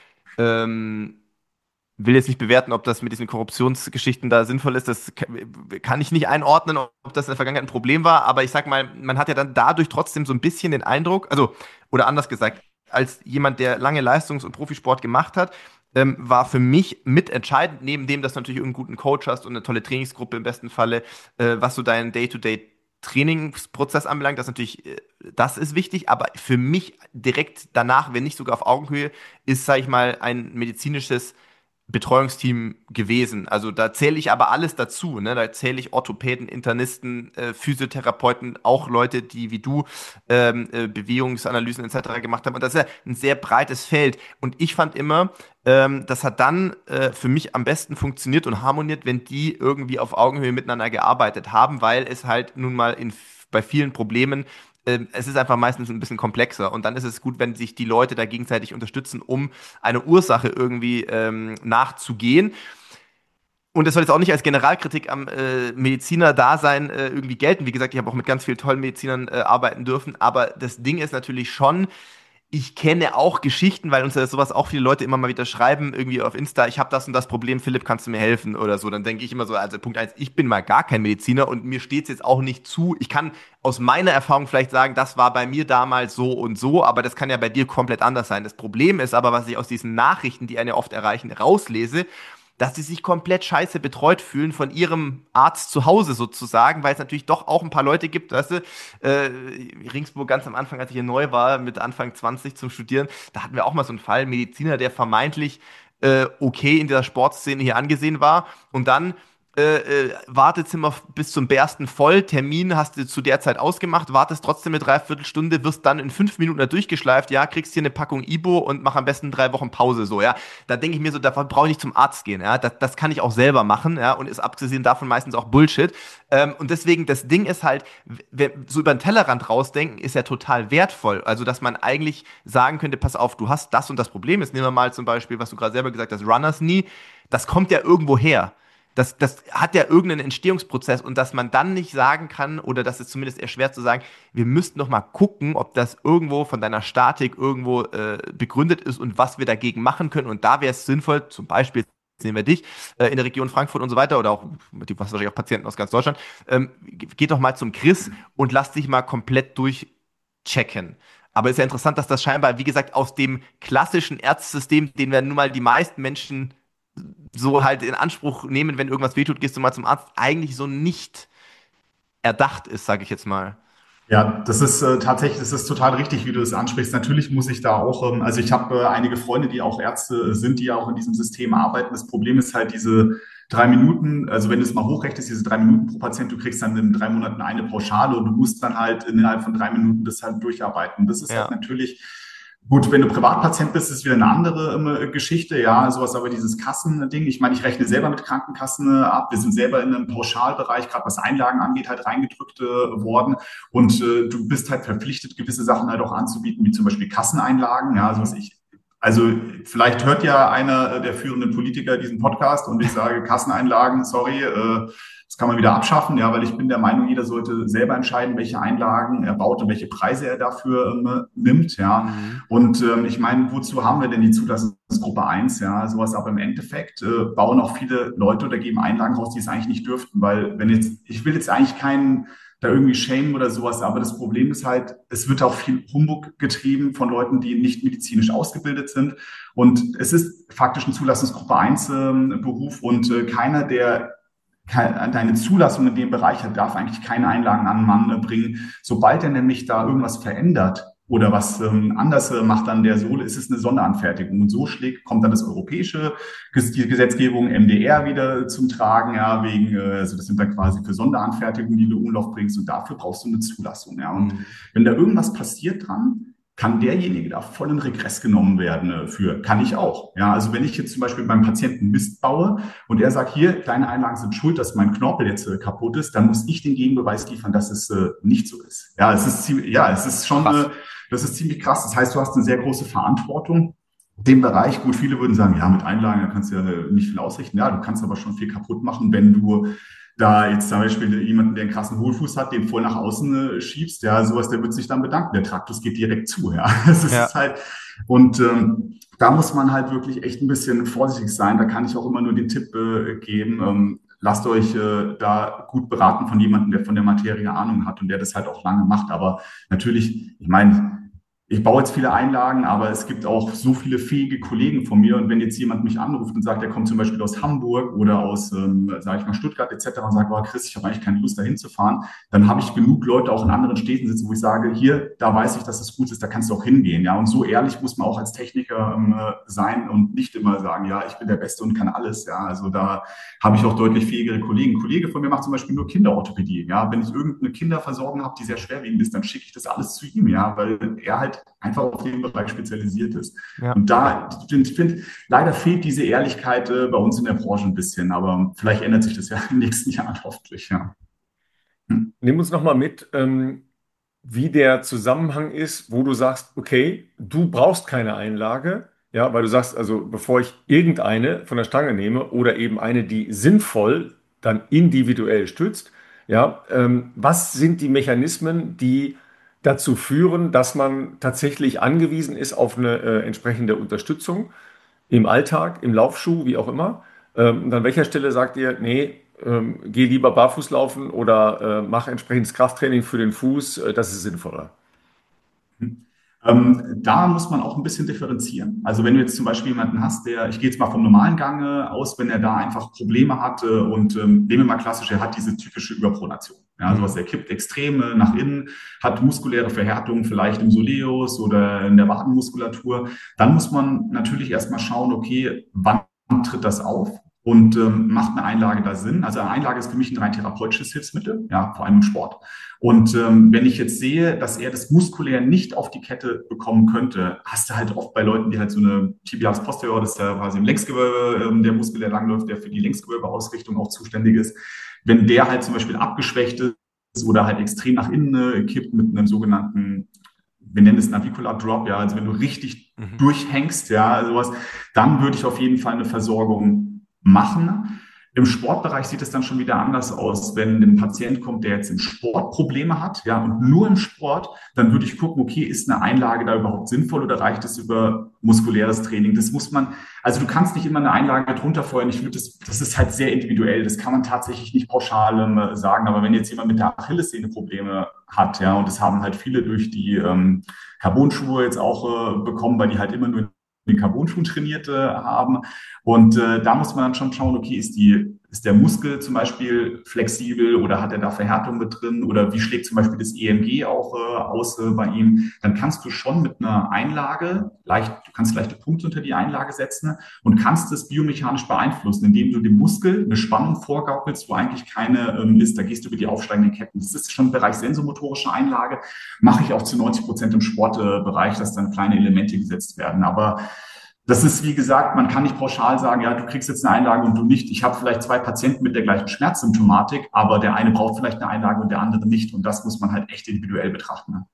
Ähm, will jetzt nicht bewerten, ob das mit diesen Korruptionsgeschichten da sinnvoll ist. Das kann ich nicht einordnen, ob das in der Vergangenheit ein Problem war. Aber ich sag mal, man hat ja dann dadurch trotzdem so ein bisschen den Eindruck, also, oder anders gesagt, als jemand, der lange Leistungs- und Profisport gemacht hat, ähm, war für mich mitentscheidend, neben dem, dass du natürlich einen guten Coach hast und eine tolle Trainingsgruppe im besten Falle, äh, was so dein Day-to-Day Trainingsprozess anbelangt, das natürlich, äh, das ist wichtig, aber für mich direkt danach, wenn nicht sogar auf Augenhöhe, ist, sage ich mal, ein medizinisches Betreuungsteam gewesen. Also da zähle ich aber alles dazu. Ne? Da zähle ich Orthopäden, Internisten, äh, Physiotherapeuten, auch Leute, die wie du ähm, äh, Bewegungsanalysen et cetera gemacht haben. Und das ist ja ein sehr breites Feld. Und ich fand immer, ähm, das hat dann äh, für mich am besten funktioniert und harmoniert, wenn die irgendwie auf Augenhöhe miteinander gearbeitet haben, weil es halt nun mal in, bei vielen Problemen ähm, es ist einfach meistens ein bisschen komplexer und dann ist es gut, wenn sich die Leute da gegenseitig unterstützen, um eine Ursache irgendwie ähm, nachzugehen. Und das soll jetzt auch nicht als Generalkritik am äh, Mediziner-Dasein äh, irgendwie gelten. Wie gesagt, ich habe auch mit ganz vielen tollen Medizinern äh, arbeiten dürfen, aber das Ding ist natürlich schon, ich kenne auch Geschichten, weil uns ja sowas auch viele Leute immer mal wieder schreiben, irgendwie auf Insta, ich habe das und das Problem, Philipp, kannst du mir helfen oder so. Dann denke ich immer so, also Punkt eins, ich bin mal gar kein Mediziner und mir steht es jetzt auch nicht zu. Ich kann aus meiner Erfahrung vielleicht sagen, das war bei mir damals so und so, aber das kann ja bei dir komplett anders sein. Das Problem ist aber, was ich aus diesen Nachrichten, die einen ja oft erreichen, rauslese, dass sie sich komplett scheiße betreut fühlen von ihrem Arzt zu Hause sozusagen, weil es natürlich doch auch ein paar Leute gibt, weißt du, äh, Ringsburg ganz am Anfang, als ich hier neu war, mit Anfang zwanzig zum Studieren, da hatten wir auch mal so einen Fall, Mediziner, der vermeintlich äh, okay in der Sportszene hier angesehen war und dann Äh, äh, Wartezimmer bis zum Bersten voll, Termin hast du zu der Zeit ausgemacht, wartest trotzdem eine Dreiviertelstunde, wirst dann in fünf Minuten da durchgeschleift, ja, kriegst hier eine Packung Ibo und mach am besten drei Wochen Pause, so, ja. Da denke ich mir so, davon brauche ich nicht zum Arzt gehen, ja, das, das kann ich auch selber machen, ja, und ist abgesehen davon meistens auch Bullshit. Ähm, und deswegen, das Ding ist halt, w- so über den Tellerrand rausdenken, ist ja total wertvoll, also, dass man eigentlich sagen könnte, pass auf, du hast das und das Problem, jetzt nehmen wir mal zum Beispiel, was du gerade selber gesagt hast, Runners Knee, das kommt ja irgendwo her. Das, das hat ja irgendeinen Entstehungsprozess und dass man dann nicht sagen kann, oder das ist zumindest eher schwer zu sagen, wir müssten noch mal gucken, ob das irgendwo von deiner Statik irgendwo äh, begründet ist und was wir dagegen machen können. Und da wäre es sinnvoll, zum Beispiel sehen wir dich äh, in der Region Frankfurt und so weiter oder auch, was wahrscheinlich auch Patienten aus ganz Deutschland, ähm, geht doch mal zum Chris und lass dich mal komplett durchchecken. Aber es ist ja interessant, dass das scheinbar, wie gesagt, aus dem klassischen Ärztesystem, den wir nun mal die meisten Menschen so halt in Anspruch nehmen, wenn irgendwas wehtut, gehst du mal zum Arzt, eigentlich so nicht erdacht ist, sage ich jetzt mal. Ja, das ist äh, tatsächlich, das ist total richtig, wie du das ansprichst. Natürlich muss ich da auch, ähm, also ich habe äh, einige Freunde, die auch Ärzte sind, die ja auch in diesem System arbeiten. Das Problem ist halt diese drei Minuten, also wenn du es mal hochrechnest, diese drei Minuten pro Patient, du kriegst dann in drei Monaten eine Pauschale und du musst dann halt innerhalb von drei Minuten das halt durcharbeiten. Das ist Ja. halt natürlich gut, wenn du Privatpatient bist, ist wieder eine andere ähm, Geschichte, ja, sowas, aber dieses Kassending, ich meine, ich rechne selber mit Krankenkassen äh, ab, wir sind selber in einem Pauschalbereich, gerade was Einlagen angeht, halt reingedrückt äh, worden und äh, du bist halt verpflichtet, gewisse Sachen halt auch anzubieten, wie zum Beispiel Kasseneinlagen, ja, so was ich, also vielleicht hört ja einer der führenden Politiker diesen Podcast und ich sage Kasseneinlagen, sorry, äh, das kann man wieder abschaffen, ja, weil ich bin der Meinung, jeder sollte selber entscheiden, welche Einlagen er baut und welche Preise er dafür ähm, nimmt, ja. Mhm. Und ähm, ich meine, wozu haben wir denn die Zulassungsgruppe eins, ja, sowas, aber im Endeffekt äh, bauen auch viele Leute oder geben Einlagen raus, die es eigentlich nicht dürften, weil wenn jetzt, ich will jetzt eigentlich keinen da irgendwie shamen oder sowas, aber das Problem ist halt, es wird auch viel Humbug getrieben von Leuten, die nicht medizinisch ausgebildet sind und es ist faktisch ein Zulassungsgruppe eins ähm, Beruf und äh, keiner, der deine Zulassung in dem Bereich hat, darf eigentlich keine Einlagen an den Mann bringen. Sobald er nämlich da irgendwas verändert oder was ähm, anders äh, macht an der Sohle, ist es eine Sonderanfertigung. Und so schlägt, kommt dann das europäische, die Gesetzgebung M D R wieder zum Tragen, ja, wegen, äh, also das sind dann quasi für Sonderanfertigungen, die du in Umlauf bringst und dafür brauchst du eine Zulassung, ja. Und Mhm. wenn da irgendwas passiert dran, kann derjenige da voll in Regress genommen werden äh, für. Kann ich auch. Ja, also wenn ich jetzt zum Beispiel beim Patienten Mist baue und er sagt, hier, deine Einlagen sind schuld, dass mein Knorpel jetzt äh, kaputt ist, dann muss ich den Gegenbeweis liefern, dass es äh, nicht so ist. Ja, es ist ziemlich, ja, es ist schon, äh, das ist ziemlich krass. Das heißt, du hast eine sehr große Verantwortung. Den Bereich, gut, viele würden sagen, ja, mit Einlagen, da kannst du ja nicht viel ausrichten. Ja, du kannst aber schon viel kaputt machen, wenn du da jetzt zum Beispiel jemanden, der einen krassen Hohlfuß hat, den voll nach außen äh, schiebst, ja, sowas, der wird sich dann bedanken. Der Traktus geht direkt zu, ja. Das ist Ja. halt, und ähm, da muss man halt wirklich echt ein bisschen vorsichtig sein. Da kann ich auch immer nur den Tipp äh, geben, ähm, lasst euch äh, da gut beraten von jemandem, der von der Materie Ahnung hat und der das halt auch lange macht. Aber natürlich, ich meine, ich baue jetzt viele Einlagen, aber es gibt auch so viele fähige Kollegen von mir. Und wenn jetzt jemand mich anruft und sagt, der kommt zum Beispiel aus Hamburg oder aus, ähm, sage ich mal, Stuttgart et cetera und sagt, boah, Chris, ich habe eigentlich keine Lust, da hinzufahren, dann habe ich genug Leute auch in anderen Städten sitzen, wo ich sage, hier, da weiß ich, dass es gut ist, da kannst du auch hingehen. Ja, und so ehrlich muss man auch als Techniker ähm, sein und nicht immer sagen, ja, ich bin der Beste und kann alles. Ja, also da habe ich auch deutlich fähigere Kollegen. Ein Kollege von mir macht zum Beispiel nur Kinderorthopädie. Ja, wenn ich irgendeine Kinderversorgung habe, die sehr schwerwiegend ist, dann schicke ich das alles zu ihm. Ja, weil er halt einfach auf den Bereich spezialisiert ist. Ja. Und da, ich finde, leider fehlt diese Ehrlichkeit äh, bei uns in der Branche ein bisschen, aber vielleicht ändert sich das ja im nächsten Jahr hoffentlich. Ja. Hm. Nimm uns nochmal mit, ähm, wie der Zusammenhang ist, wo du sagst, okay, du brauchst keine Einlage, ja, weil du sagst, also bevor ich irgendeine von der Stange nehme oder eben eine, die sinnvoll dann individuell stützt, ja, ähm, was sind die Mechanismen, die dazu führen, dass man tatsächlich angewiesen ist auf eine äh, entsprechende Unterstützung im Alltag, im Laufschuh, wie auch immer. Ähm, und an welcher Stelle sagt ihr, nee, ähm, geh lieber barfuß laufen oder äh, mach entsprechendes Krafttraining für den Fuß, äh, das ist sinnvoller. Ähm, da muss man auch ein bisschen differenzieren. Also wenn du jetzt zum Beispiel jemanden hast, der, ich gehe jetzt mal vom normalen Gange aus, wenn er da einfach Probleme hatte und ähm, nehmen wir mal klassisch, er hat diese typische Überpronation. Ja, sowas, er kippt extrem nach innen, hat muskuläre Verhärtungen vielleicht im Soleus oder in der Wadenmuskulatur. Dann muss man natürlich erstmal schauen, okay, wann tritt das auf? Und ähm, macht eine Einlage da Sinn? Also eine Einlage ist für mich ein rein therapeutisches Hilfsmittel, ja, vor allem im Sport. Und ähm, wenn ich jetzt sehe, dass er das muskulär nicht auf die Kette bekommen könnte, hast du halt oft bei Leuten, die halt so eine Tibialis posterior, das ist ja quasi im Längsgewölbe, ähm, der Muskel, der langläuft, der für die Längsgewölbeausrichtung auch zuständig ist. Wenn der halt zum Beispiel abgeschwächt ist oder halt extrem nach innen äh, kippt mit einem sogenannten, wir nennen es Navicular Drop, ja, also wenn du richtig mhm. durchhängst, ja, sowas, dann würde ich auf jeden Fall eine Versorgung machen. Im Sportbereich sieht es dann schon wieder anders aus. Wenn ein Patient kommt, der jetzt im Sport Probleme hat, ja, und nur im Sport, dann würde ich gucken, okay, ist eine Einlage da überhaupt sinnvoll oder reicht es über muskuläres Training? Das muss man, also du kannst nicht immer eine Einlage drunter feuern. Ich würde das, das ist halt sehr individuell. Das kann man tatsächlich nicht pauschal ähm, sagen. Aber wenn jetzt jemand mit der Achillessehne Probleme hat, ja, und das haben halt viele durch die ähm, Carbon-Schuhe jetzt auch äh, bekommen, weil die halt immer nur den Carbon-Schuhen trainiert äh, haben. Und äh, da muss man dann schon schauen, okay, ist die, ist der Muskel zum Beispiel flexibel oder hat er da Verhärtung mit drin oder wie schlägt zum Beispiel das E M G auch äh, aus äh, bei ihm? Dann kannst du schon mit einer Einlage leicht, du kannst leichte Punkte unter die Einlage setzen und kannst das biomechanisch beeinflussen, indem du dem Muskel eine Spannung vorgaukelst, wo eigentlich keine ähm, ist. Da gehst du über die aufsteigenden Ketten. Das ist schon im Bereich sensomotorische Einlage. Mache ich auch zu neunzig Prozent im Sportbereich, äh, dass dann kleine Elemente gesetzt werden. Aber das ist, wie gesagt, man kann nicht pauschal sagen, ja, du kriegst jetzt eine Einlage und du nicht. Ich habe vielleicht zwei Patienten mit der gleichen Schmerzsymptomatik, aber der eine braucht vielleicht eine Einlage und der andere nicht. Und das muss man halt echt individuell betrachten. Ne?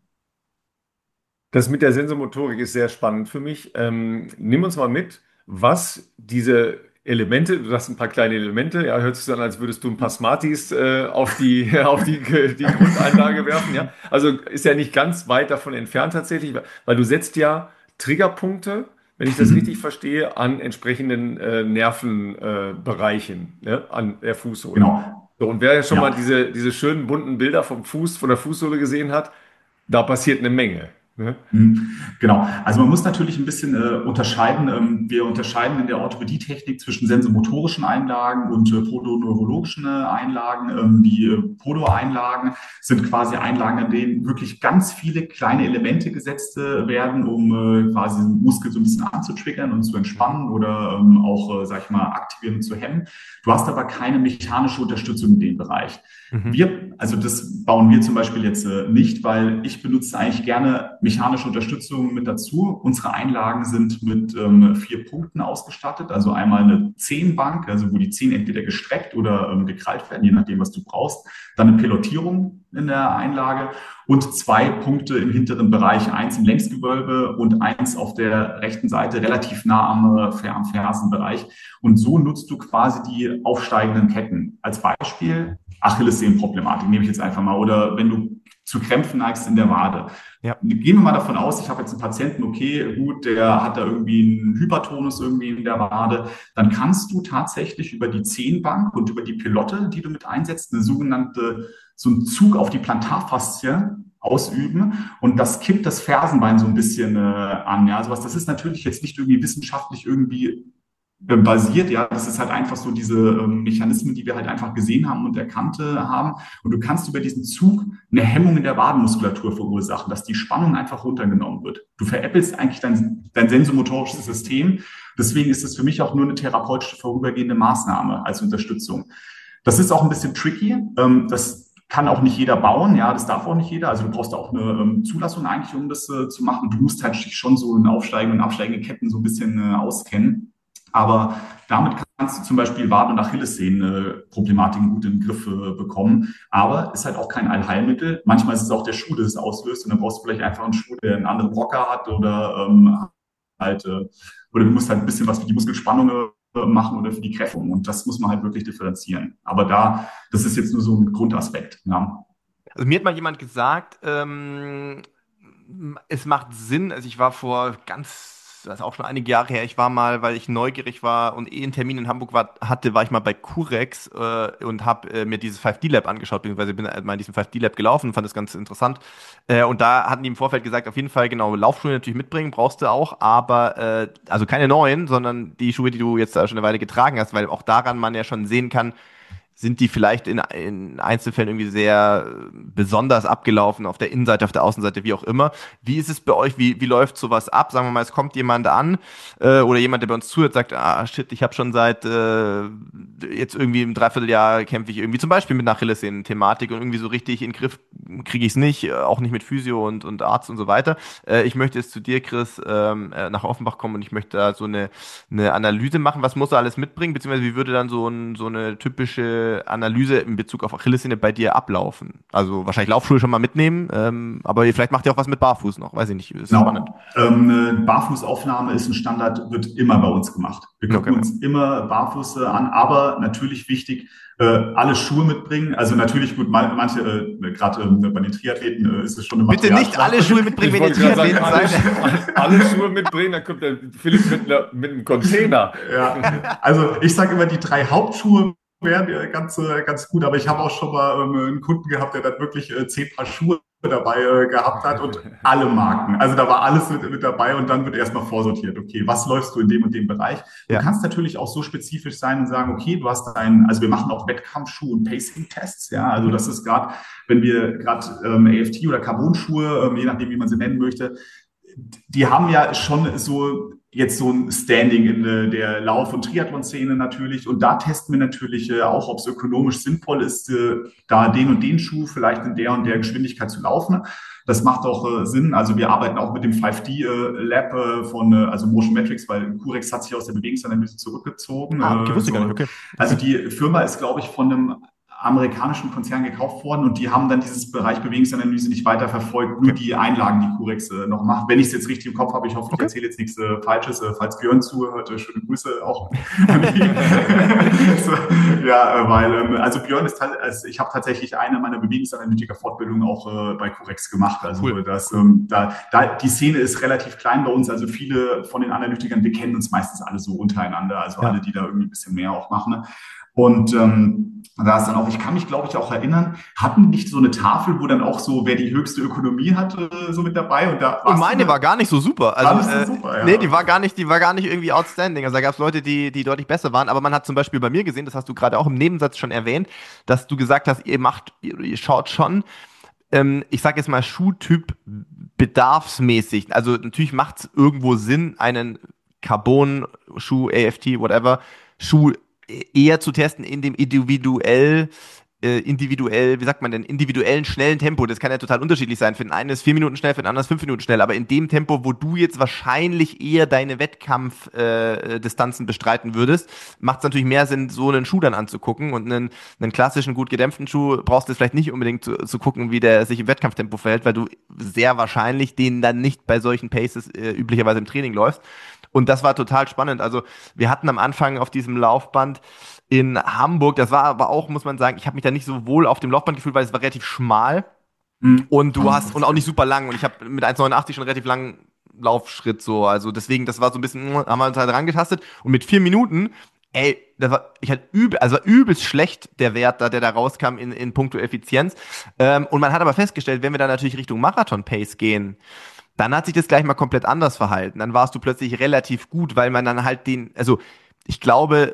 Das mit der Sensomotorik ist sehr spannend für mich. Ähm, nimm uns mal mit, was diese Elemente, du hast ein paar kleine Elemente, ja, hört sich so an, als würdest du ein paar Smarties äh, auf die, auf die, die Grundeinlage werfen. Ja? Also ist ja nicht ganz weit davon entfernt tatsächlich, weil du setzt ja Triggerpunkte, wenn ich das richtig verstehe, an entsprechenden äh, Nervenbereichen, äh, ne, an der Fußsohle. Genau. So, und wer ja schon ja. mal diese, diese schönen bunten Bilder vom Fuß, von der Fußsohle gesehen hat, da passiert eine Menge. Ne? Genau. Also man muss natürlich ein bisschen äh, unterscheiden. Ähm, wir unterscheiden in der Orthopädietechnik zwischen sensomotorischen Einlagen und äh, podoneurologischen äh, Einlagen. Ähm, die äh, Podo-Einlagen sind quasi Einlagen, an denen wirklich ganz viele kleine Elemente gesetzt äh, werden, um äh, quasi den Muskel so ein bisschen anzutriggern und zu entspannen oder ähm, auch, äh, sag ich mal, aktivieren und zu hemmen. Du hast aber keine mechanische Unterstützung in dem Bereich. Mhm. Wir, also das bauen wir zum Beispiel jetzt äh, nicht, weil ich benutze eigentlich gerne mechanische Unterstützung mit dazu. Unsere Einlagen sind mit ähm, vier Punkten ausgestattet, also einmal eine Zehenbank, also wo die Zehen entweder gestreckt oder ähm, gekrallt werden, je nachdem, was du brauchst. Dann eine Pilotierung in der Einlage und zwei Punkte im hinteren Bereich, eins im Längsgewölbe und eins auf der rechten Seite, relativ nah am, äh, am Fersenbereich. Und so nutzt du quasi die aufsteigenden Ketten. Als Beispiel Achillessehnenproblematik, nehme ich jetzt einfach mal, oder wenn du zu Krämpfen neigst in der Wade. Ja. Gehen wir mal davon aus, ich habe jetzt einen Patienten, okay, gut, der hat da irgendwie einen Hypertonus irgendwie in der Wade, dann kannst du tatsächlich über die Zehenbank und über die Pilotte, die du mit einsetzt, eine sogenannte, so einen Zug auf die Plantarfaszie ausüben und das kippt das Fersenbein so ein bisschen äh, an. Ja, sowas. Das ist natürlich jetzt nicht irgendwie wissenschaftlich irgendwie äh, basiert. Ja, das ist halt einfach so diese ähm, Mechanismen, die wir halt einfach gesehen haben und erkannt äh, haben. Und du kannst über diesen Zug eine Hemmung in der Wadenmuskulatur verursachen, dass die Spannung einfach runtergenommen wird. Du veräppelst eigentlich dein, dein sensomotorisches System. Deswegen ist es für mich auch nur eine therapeutische vorübergehende Maßnahme als Unterstützung. Das ist auch ein bisschen tricky. Ähm, das kann auch nicht jeder bauen, ja, das darf auch nicht jeder. Also du brauchst auch eine ähm, Zulassung eigentlich, um das äh, zu machen. Du musst halt dich schon so in aufsteigenden und absteigenden Ketten so ein bisschen äh, auskennen. Aber damit kannst du zum Beispiel Waden- und Achillessehnen-Problematiken gut in den Griff äh, bekommen. Aber ist halt auch kein Allheilmittel. Manchmal ist es auch der Schuh, der es auslöst. Und dann brauchst du vielleicht einfach einen Schuh, der einen anderen Rocker hat oder ähm, halt, äh, oder du musst halt ein bisschen was für die Muskelspannung äh, machen oder für die Kräftung. Und das muss man halt wirklich differenzieren. Aber da, das ist jetzt nur so ein Grundaspekt. Ja. Also mir hat mal jemand gesagt, ähm, es macht Sinn, also ich war vor ganz, das ist auch schon einige Jahre her, ich war mal, weil ich neugierig war und eh einen Termin in Hamburg war, hatte, war ich mal bei Curex äh, und habe äh, mir dieses fünf D Lab angeschaut, beziehungsweise bin mal in diesem fünf D Lab gelaufen und fand das ganz interessant. Äh, und da hatten die im Vorfeld gesagt, auf jeden Fall, genau, Laufschuhe natürlich mitbringen, brauchst du auch, aber, äh, also keine neuen, sondern die Schuhe, die du jetzt da schon eine Weile getragen hast, weil auch daran man ja schon sehen kann, sind die vielleicht in, in Einzelfällen irgendwie sehr besonders abgelaufen, auf der Innenseite, auf der Außenseite, wie auch immer. Wie ist es bei euch? Wie, wie läuft sowas ab? Sagen wir mal, es kommt jemand an äh, oder jemand, der bei uns zuhört, sagt, ah shit, ich habe schon seit äh, jetzt irgendwie im Dreivierteljahr kämpfe ich irgendwie zum Beispiel mit einer Achillessehnen-Thematik und irgendwie so richtig in den Griff kriege ich es nicht, äh, auch nicht mit Physio und, und Arzt und so weiter. Äh, ich möchte jetzt zu dir, Chris, ähm, äh, nach Offenbach kommen und ich möchte da so eine, eine Analyse machen. Was muss er alles mitbringen? Beziehungsweise wie würde dann so, ein, so eine typische Analyse in Bezug auf Achillessehne bei dir ablaufen? Also wahrscheinlich Laufschuhe schon mal mitnehmen, ähm, aber vielleicht macht ihr auch was mit Barfuß noch, weiß ich nicht, ist Genau. spannend. Ähm, eine Barfußaufnahme ist ein Standard, wird immer bei uns gemacht. Wir gucken Okay. uns immer Barfuß äh, an, aber natürlich wichtig, äh, alle Schuhe mitbringen. Also natürlich gut, man, manche, äh, gerade äh, bei den Triathleten äh, ist es schon eine Bitte nicht alle Schuhe mitbringen, wenn ihr wollte gerade Triathleten sagen, seid. alle, alle Schuhe mitbringen, dann kommt der Philipp mit, einer, mit einem Container. Ja, also ich sage immer, die drei Hauptschuhe wären äh, ganz, äh, ganz gut, aber ich habe auch schon mal ähm, einen Kunden gehabt, der dann wirklich äh, zehn Paar Schuhe dabei äh, gehabt hat und alle Marken. Also da war alles mit, mit dabei und dann wird erstmal vorsortiert. Okay, was läufst du in dem und dem Bereich? Du Ja. kannst natürlich auch so spezifisch sein und sagen, okay, du hast einen, also wir machen auch Wettkampfschuhe und Pacing-Tests, ja, also das ist gerade, wenn wir gerade ähm, A F T oder Carbon-Schuhe, ähm, je nachdem, wie man sie nennen möchte, die haben ja schon so jetzt so ein Standing in äh, der Lauf- und Triathlon-Szene natürlich. Und da testen wir natürlich äh, auch, ob es ökonomisch sinnvoll ist, äh, da den und den Schuh vielleicht in der und der Geschwindigkeit zu laufen. Das macht auch äh, Sinn. Also wir arbeiten auch mit dem fünf D Lab äh, von, äh, also Motion Metrics, weil Curex hat sich aus der Bewegungsanalyse zurückgezogen. Ah, okay, Äh, wusste ich so. gar nicht, okay. Also die Firma ist, glaube ich, von einem amerikanischen Konzern gekauft worden und die haben dann dieses Bereich Bewegungsanalyse nicht weiter verfolgt, nur die Einlagen, die Curex äh, noch macht. Wenn ich es jetzt richtig im Kopf habe, ich hoffe, ich Okay. erzähle jetzt nichts äh, Falsches. Äh, falls Björn zuhört, äh, schöne Grüße auch an ihn. So, ja, äh, weil, ähm, also Björn ist, also ich habe tatsächlich eine meiner Bewegungsanalytiker-Fortbildungen auch äh, bei Curex gemacht. Also Cool. das, ähm, da, da, die Szene ist relativ klein bei uns, also viele von den Analytikern, wir kennen uns meistens alle so untereinander, also Ja. alle, die da irgendwie ein bisschen mehr auch machen. Ne? Und ähm, da ist dann auch, ich kann mich, glaube ich, auch erinnern, hatten nicht so eine Tafel, wo dann auch so, wer die höchste Ökonomie hatte, so mit dabei. Und da Und meine war gar nicht so super. Also, War nicht so äh, super, ja. Nee, die war gar nicht, die war gar nicht irgendwie outstanding. Also da gab es Leute, die, die deutlich besser waren. Aber man hat zum Beispiel bei mir gesehen, das hast du gerade auch im Nebensatz schon erwähnt, dass du gesagt hast, ihr macht, ihr, ihr schaut schon, ähm, ich sage jetzt mal Schuhtyp bedarfsmäßig. Also natürlich macht es irgendwo Sinn, einen Carbon-Schuh, A F T, whatever, Schuh eher zu testen in dem individuell, äh, individuell, wie sagt man denn, individuellen schnellen Tempo. Das kann ja total unterschiedlich sein. Für den einen ist vier Minuten schnell, für den anderen ist fünf Minuten schnell. Aber in dem Tempo, wo du jetzt wahrscheinlich eher deine Wettkampfdistanzen äh, Distanzen bestreiten würdest, macht es natürlich mehr Sinn, so einen Schuh dann anzugucken. Und einen, einen klassischen, gut gedämpften Schuh brauchst du jetzt vielleicht nicht unbedingt zu, zu gucken, wie der sich im Wettkampftempo verhält, weil du sehr wahrscheinlich den dann nicht bei solchen Paces äh, üblicherweise im Training läufst. Und das war total spannend. Also wir hatten am Anfang auf diesem Laufband in Hamburg, das war aber auch, muss man sagen, ich habe mich da nicht so wohl auf dem Laufband gefühlt, weil es war relativ schmal Mhm. und du hast, und auch nicht super lang. Und ich habe mit eins Komma neunundachtzig schon einen relativ langen Laufschritt so. Also deswegen, das war so ein bisschen, haben wir uns halt rangetastet. Und mit vier Minuten Ey, das war, ich hatte übel, also übelst schlecht der Wert da, der da rauskam in, in puncto Effizienz. Ähm, und man hat aber festgestellt, wenn wir dann natürlich Richtung Marathon-Pace gehen, dann hat sich das gleich mal komplett anders verhalten. Dann warst du plötzlich relativ gut, weil man dann halt den, also ich glaube,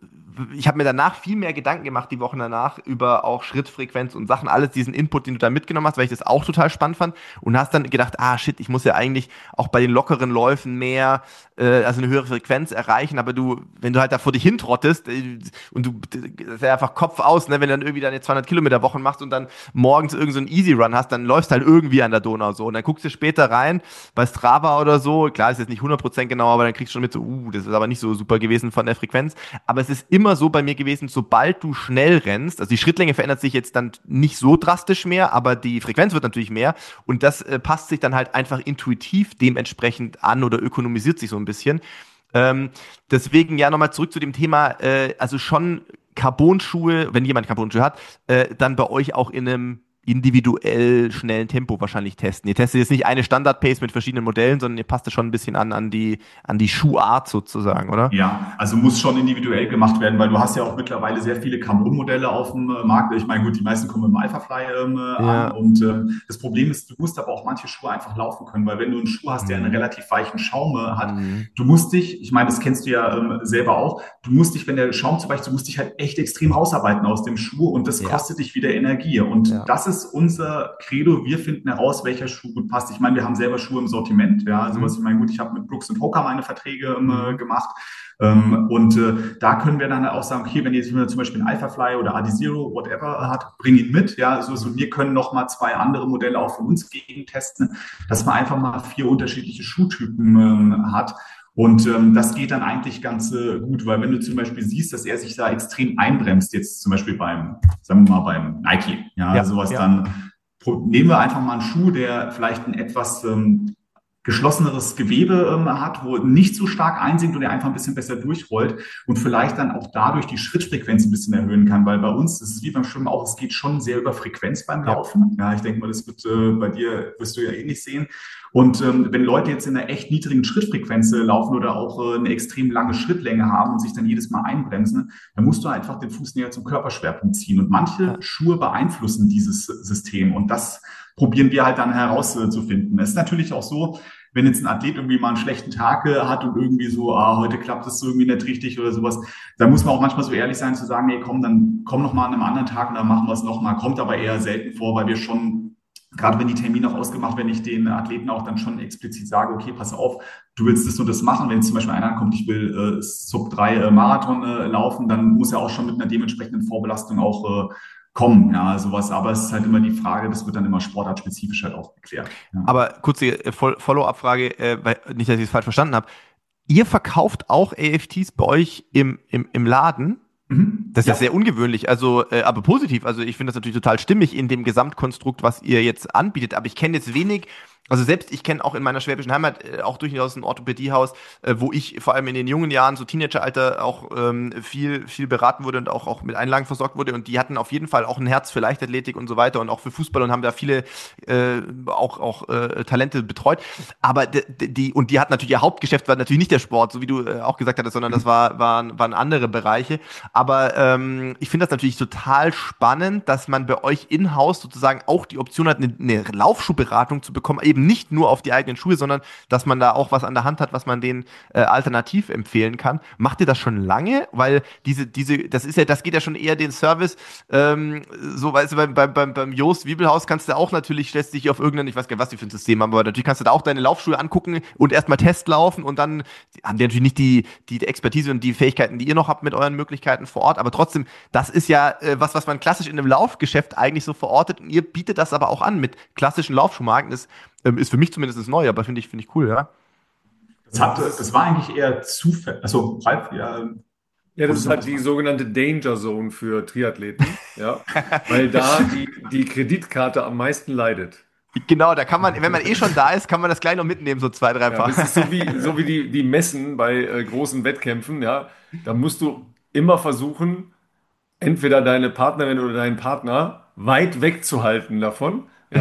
ich habe mir danach viel mehr Gedanken gemacht, die Wochen danach, über auch Schrittfrequenz und Sachen, alles diesen Input, den du da mitgenommen hast, weil ich das auch total spannend fand und hast dann gedacht, ah shit, ich muss ja eigentlich auch bei den lockeren Läufen mehr, äh, also eine höhere Frequenz erreichen, aber du, wenn du halt da vor dich hintrottest äh, und du, das ist ja einfach Kopf aus, ne, wenn du dann irgendwie deine zweihundert Kilometer Wochen machst und dann morgens irgend so einen Easy Run hast, dann läufst du halt irgendwie an der Donau so und dann guckst du später rein bei Strava oder so, klar ist jetzt nicht hundert Prozent genau, aber dann kriegst du schon mit so, uh, das ist aber nicht so super gewesen von der Frequenz, aber es ist immer so bei mir gewesen, sobald du schnell rennst, also die Schrittlänge verändert sich jetzt dann nicht so drastisch mehr, aber die Frequenz wird natürlich mehr und das äh, passt sich dann halt einfach intuitiv dementsprechend an oder ökonomisiert sich so ein bisschen. Ähm, deswegen ja nochmal zurück zu dem Thema, äh, also schon Carbon-Schuhe, wenn jemand Carbon-Schuhe hat, äh, dann bei euch auch in einem individuell schnellen Tempo wahrscheinlich testen. Ihr testet jetzt nicht eine Standard-Pace mit verschiedenen Modellen, sondern ihr passt es schon ein bisschen an, an die, an die Schuhart sozusagen, oder? Ja, also muss schon individuell gemacht werden, weil du hast ja auch mittlerweile sehr viele Carbon-Modelle auf dem äh, Markt. Ich meine, gut, die meisten kommen im Alphafly ähm, Ja. an und ähm, das Problem ist, du musst aber auch manche Schuhe einfach laufen können, weil wenn du einen Schuh hast, der einen relativ weichen Schaum äh, hat, Mhm. du musst dich, ich meine, das kennst du ja ähm, selber auch, du musst dich, wenn der Schaum zu weich ist, du musst dich halt echt extrem rausarbeiten aus dem Schuh und das Ja. kostet dich wieder Energie und Ja. das ist unser Credo. Wir finden heraus, welcher Schuh gut passt. Ich meine, wir haben selber Schuhe im Sortiment, ja, sowas, ich meine, gut, ich habe mit Brooks und Hoka meine Verträge ähm, Mhm. gemacht. Ähm, und äh, da können wir dann auch sagen, okay, wenn ihr jetzt zum Beispiel einen Alphafly oder Adizero, whatever hat, bring ihn mit. Ja, so, so wir können noch mal zwei andere Modelle auch von uns gegentesten, dass man einfach mal vier unterschiedliche Schuhtypen ähm, hat. Und ähm, das geht dann eigentlich ganz äh, gut, weil wenn du zum Beispiel siehst, dass er sich da extrem einbremst, jetzt zum Beispiel beim, sagen wir mal, beim Nike, ja, Ja, sowas ja. dann, nehmen wir einfach mal einen Schuh, der vielleicht ein etwas ähm, geschlosseneres Gewebe ähm, hat, wo nicht so stark einsinkt und er einfach ein bisschen besser durchrollt und vielleicht dann auch dadurch die Schrittfrequenz ein bisschen erhöhen kann, weil bei uns, das ist wie beim Schwimmen auch, es geht schon sehr über Frequenz beim Ja. Laufen. Ja, ich denke mal, das wird äh, bei dir, wirst du ja ähnlich sehen. Und ähm, wenn Leute jetzt in einer echt niedrigen Schrittfrequenz äh, laufen oder auch äh, eine extrem lange Schrittlänge haben und sich dann jedes Mal einbremsen, dann musst du einfach den Fuß näher zum Körperschwerpunkt ziehen. Und manche Ja. Schuhe beeinflussen dieses System und das probieren wir halt dann herauszufinden. Es ist natürlich auch so, wenn jetzt ein Athlet irgendwie mal einen schlechten Tag äh, hat und irgendwie so, ah, heute klappt es irgendwie nicht richtig oder sowas, da muss man auch manchmal so ehrlich sein zu sagen, nee, komm, dann komm noch mal an einem anderen Tag und dann machen wir es noch mal. Kommt aber eher selten vor, weil wir schon, gerade wenn die Termine auch ausgemacht, wenn ich den Athleten auch dann schon explizit sage, okay, pass auf, du willst das und das machen. Wenn jetzt zum Beispiel einer kommt, ich will äh, Sub drei äh, Marathon äh, laufen, dann muss er auch schon mit einer dementsprechenden Vorbelastung auch äh, kommen, ja, sowas. Aber es ist halt immer die Frage, das wird dann immer sportartspezifisch halt auch geklärt. Ja. Aber kurze äh, Fol- Follow-up-Frage, äh, weil, nicht, dass ich es falsch verstanden habe. Ihr verkauft auch A F Ts bei euch im, im, im Laden? Mhm. Das ist Ja. ja sehr ungewöhnlich, also äh, aber positiv. Also ich finde das natürlich total stimmig in dem Gesamtkonstrukt, was ihr jetzt anbietet. Aber ich kenne jetzt wenig, also selbst ich kenne auch in meiner schwäbischen Heimat äh, auch durchaus ein Orthopädiehaus, äh, wo ich vor allem in den jungen Jahren, so Teenageralter, auch ähm, viel viel beraten wurde und auch auch mit Einlagen versorgt wurde. Und die hatten auf jeden Fall auch ein Herz für Leichtathletik und so weiter und auch für Fußball und haben da viele äh, auch auch äh, Talente betreut. Aber d- d- die und die hatten natürlich ihr Hauptgeschäft war natürlich nicht der Sport, so wie du äh, auch gesagt hattest, sondern das war waren waren andere Bereiche. Aber ähm, ich finde das natürlich total spannend, dass man bei euch in-house sozusagen auch die Option hat, eine, eine Laufschuhberatung zu bekommen, eben nicht nur auf die eigenen Schuhe, sondern dass man da auch was an der Hand hat, was man denen äh, alternativ empfehlen kann. Macht ihr das schon lange? Weil diese, diese, das ist ja, das geht ja schon eher den Service, ähm, so weißt du, beim, beim, beim, beim Jost Wiebelhaus kannst du auch natürlich, lässt dich auf irgendeinen, ich weiß gar nicht, was die für ein System haben, aber natürlich kannst du da auch deine Laufschuhe angucken und erstmal Test laufen und dann haben die natürlich nicht die, die Expertise und die Fähigkeiten, die ihr noch habt mit euren Möglichkeiten vor Ort, aber trotzdem, das ist ja äh, was, was man klassisch in einem Laufgeschäft eigentlich so verortet und ihr bietet das aber auch an mit klassischen Laufschuhmarken. Das ähm, ist für mich zumindest neu, aber finde ich, finde ich cool, ja. Das, hat, das war eigentlich eher Zufall. Also, Ralf, ja, Ja, das wolltest ist du noch halt was die sagen? sogenannte Danger Zone für Triathleten, ja, weil da die, die Kreditkarte am meisten leidet. Genau, da kann man, wenn man eh schon da ist, kann man das gleich noch mitnehmen, so zwei, drei Ja, Paar. das ist so wie, so wie die, die Messen bei äh, großen Wettkämpfen, ja. Da musst du immer versuchen, entweder deine Partnerin oder deinen Partner weit wegzuhalten davon, ja.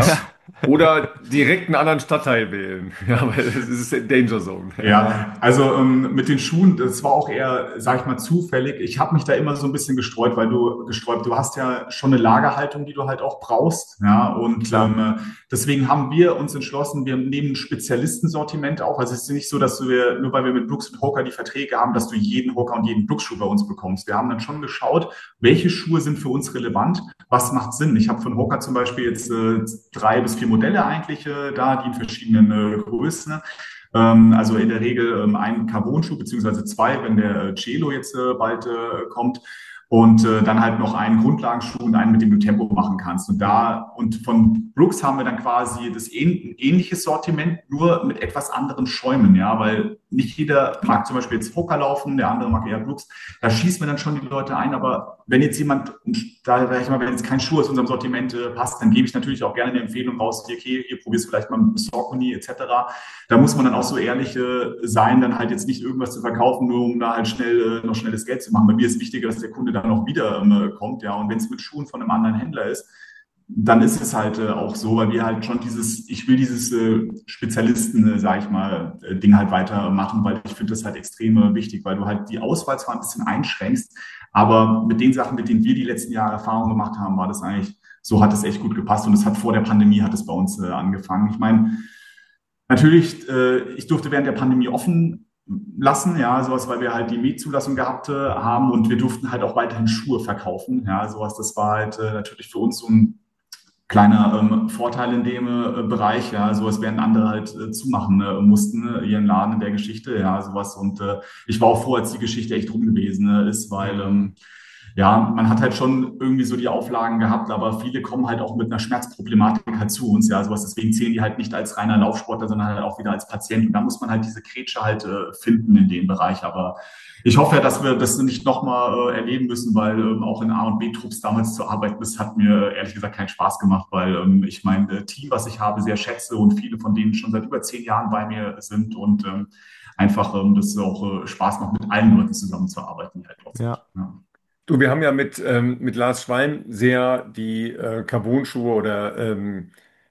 Oder direkt einen anderen Stadtteil wählen. Ja, weil das ist Danger Zone. Ja, also ähm, mit den Schuhen, das war auch eher, sag ich mal, zufällig. Ich habe mich da immer so ein bisschen gestreut, weil du gesträubt, du hast ja schon eine Lagerhaltung, die du halt auch brauchst. Ja, und ähm, deswegen haben wir uns entschlossen, wir nehmen ein Spezialistensortiment auf. Also es ist nicht so, dass wir, nur weil wir mit Brooks und Hoka die Verträge haben, dass du jeden Hoka und jeden Brooks-Schuh bei uns bekommst. Wir haben dann schon geschaut, welche Schuhe sind für uns relevant, was macht Sinn. Ich habe von Hoka zum Beispiel jetzt äh, drei bis vier Modelle eigentlich äh, da, die in verschiedenen äh, Größen. Ähm, also in der Regel ähm, ein Carbon-Schuh, beziehungsweise zwei, wenn der äh, Cielo jetzt äh, bald äh, kommt. Und äh, dann halt noch einen Grundlagenschuh und einen, mit dem du Tempo machen kannst. Und da, und von Brooks haben wir dann quasi das ähn, ähnliches Sortiment, nur mit etwas anderen Schäumen, ja, weil nicht jeder mag zum Beispiel jetzt Hoka laufen, der andere mag eher Brooks. Da schießen wir dann schon die Leute ein, aber wenn jetzt jemand, da sag ich mal, wenn jetzt kein Schuh aus unserem Sortiment äh, passt, dann gebe ich natürlich auch gerne eine Empfehlung raus, hier, okay, hier probierst du vielleicht mal mit Saucony et cetera. Da muss man dann auch so ehrlich äh, sein, dann halt jetzt nicht irgendwas zu verkaufen, nur um da halt schnell äh, noch schnelles Geld zu machen. Bei mir ist wichtiger, dass der Kunde dann auch wieder ähm, kommt, ja. Und wenn es mit Schuhen von einem anderen Händler ist, dann ist es halt äh, auch so, weil wir halt schon dieses, ich will dieses äh, Spezialisten, äh, sage ich mal, äh, Ding halt weitermachen, weil ich finde das halt extrem äh, wichtig, weil du halt die Auswahl zwar ein bisschen einschränkst, aber mit den Sachen, mit denen wir die letzten Jahre Erfahrung gemacht haben, war das eigentlich, so hat es echt gut gepasst und es hat vor der Pandemie hat es bei uns äh, angefangen. Ich meine, natürlich, äh, ich durfte während der Pandemie offen lassen, ja, sowas, weil wir halt die Mietzulassung gehabt äh, haben und wir durften halt auch weiterhin Schuhe verkaufen, ja, sowas, das war halt äh, natürlich für uns so ein kleiner ähm, Vorteil in dem äh, Bereich, ja, sowas während andere halt äh, zumachen äh, mussten, äh, ihren Laden in der Geschichte, ja, sowas und äh, ich war auch froh, als die Geschichte echt rum gewesen äh, ist, weil ähm, ja, man hat halt schon irgendwie so die Auflagen gehabt, aber viele kommen halt auch mit einer Schmerzproblematik halt zu uns, ja, sowas. Deswegen zählen die halt nicht als reiner Laufsportler, sondern halt auch wieder als Patient. Und da muss man halt diese Grätsche halt äh, finden in dem Bereich. Aber ich hoffe ja, dass wir das nicht nochmal äh, erleben müssen, weil ähm, auch in A und B-Trupps damals zu arbeiten, das hat mir äh, ehrlich gesagt keinen Spaß gemacht, weil ähm, ich mein äh, Team, was ich habe, sehr schätze und viele von denen schon seit über zehn Jahren bei mir sind und ähm, einfach ähm, das auch äh, Spaß macht, mit allen Leuten zusammenzuarbeiten, die halt dort sind. Ja. Ja. Du, wir haben ja mit, ähm, mit Lars Schwein sehr die äh, Carbon-Schuhe oder ähm,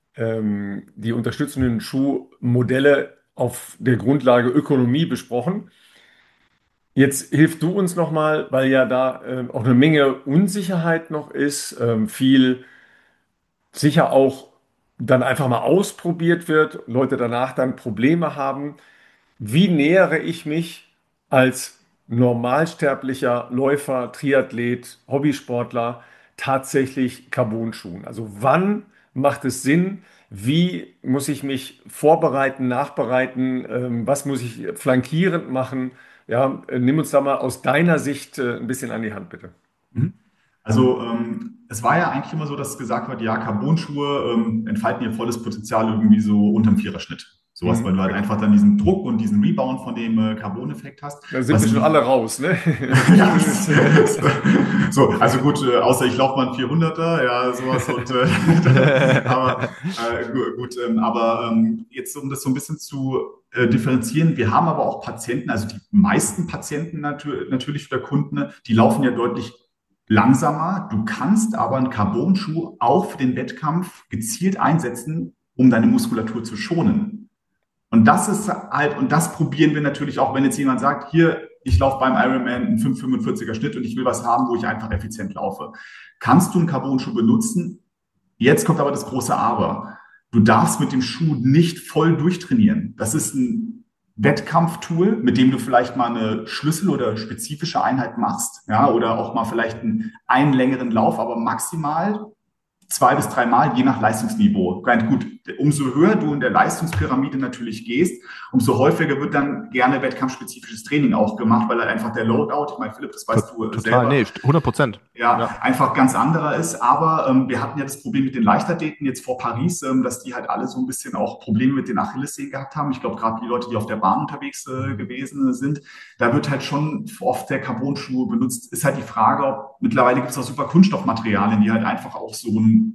ähm, die unterstützenden Schuhmodelle auf der Grundlage Ökonomie besprochen. Jetzt hilf du uns nochmal, weil ja da ähm, auch eine Menge Unsicherheit noch ist, ähm, viel sicher auch dann einfach mal ausprobiert wird, Leute danach dann Probleme haben. Wie nähere ich mich als normalsterblicher Läufer, Triathlet, Hobbysportler tatsächlich Carbon-Schuhen? Also wann macht es Sinn? Wie muss ich mich vorbereiten, nachbereiten? Ähm, was muss ich flankierend machen? Ja, äh, nimm uns da mal aus deiner Sicht äh, ein bisschen an die Hand, bitte. Mhm. Also ähm, es war ja eigentlich immer so, dass gesagt wird, ja, Carbon-Schuhe ähm, entfalten ihr volles Potenzial irgendwie so unterm Viererschnitt. Sowas, weil Mhm. du halt einfach dann diesen Druck und diesen Rebound von dem äh, Carbon-Effekt hast. Da sind Was wir schon alle raus, ne? ja, so, also gut, äh, außer ich laufe mal einen vierhunderter, ja, sowas und äh, aber äh, gu- gut, ähm, aber ähm, jetzt um das so ein bisschen zu äh, differenzieren, wir haben aber auch Patienten, also die meisten Patienten natür natürlich für Kunden, die laufen ja deutlich langsamer. Du kannst aber einen Carbon-Schuh auch für den Wettkampf gezielt einsetzen, um deine Muskulatur zu schonen. Und das ist halt, und das probieren wir natürlich auch, wenn jetzt jemand sagt, hier, ich laufe beim Ironman einen fünf Komma fünfundvierziger Schnitt und ich will was haben, wo ich einfach effizient laufe. Kannst du einen Carbon-Schuh benutzen? Jetzt kommt aber das große Aber. Du darfst mit dem Schuh nicht voll durchtrainieren. Das ist ein Wettkampftool, mit dem du vielleicht mal eine Schlüssel- oder spezifische Einheit machst, ja, oder auch mal vielleicht einen, einen längeren Lauf, aber maximal zwei bis dreimal, je nach Leistungsniveau. Ganz gut, umso höher du in der Leistungspyramide natürlich gehst, umso häufiger wird dann gerne wettkampfspezifisches Training auch gemacht, weil halt einfach der Loadout, ich meine, Philipp, das weißt du Total, selber, nee, hundert Prozent. ja, Ja. einfach ganz anderer ist. Aber ähm, wir hatten ja das Problem mit den Leichtathleten jetzt vor Paris, ähm, dass die halt alle so ein bisschen auch Probleme mit den Achillessehnen gehabt haben. Ich glaube, gerade die Leute, die auf der Bahn unterwegs äh, gewesen sind, da wird halt schon oft der Carbon-Schuh benutzt. Ist halt die Frage, ob mittlerweile gibt es auch super Kunststoffmaterialien, die halt einfach auch so ein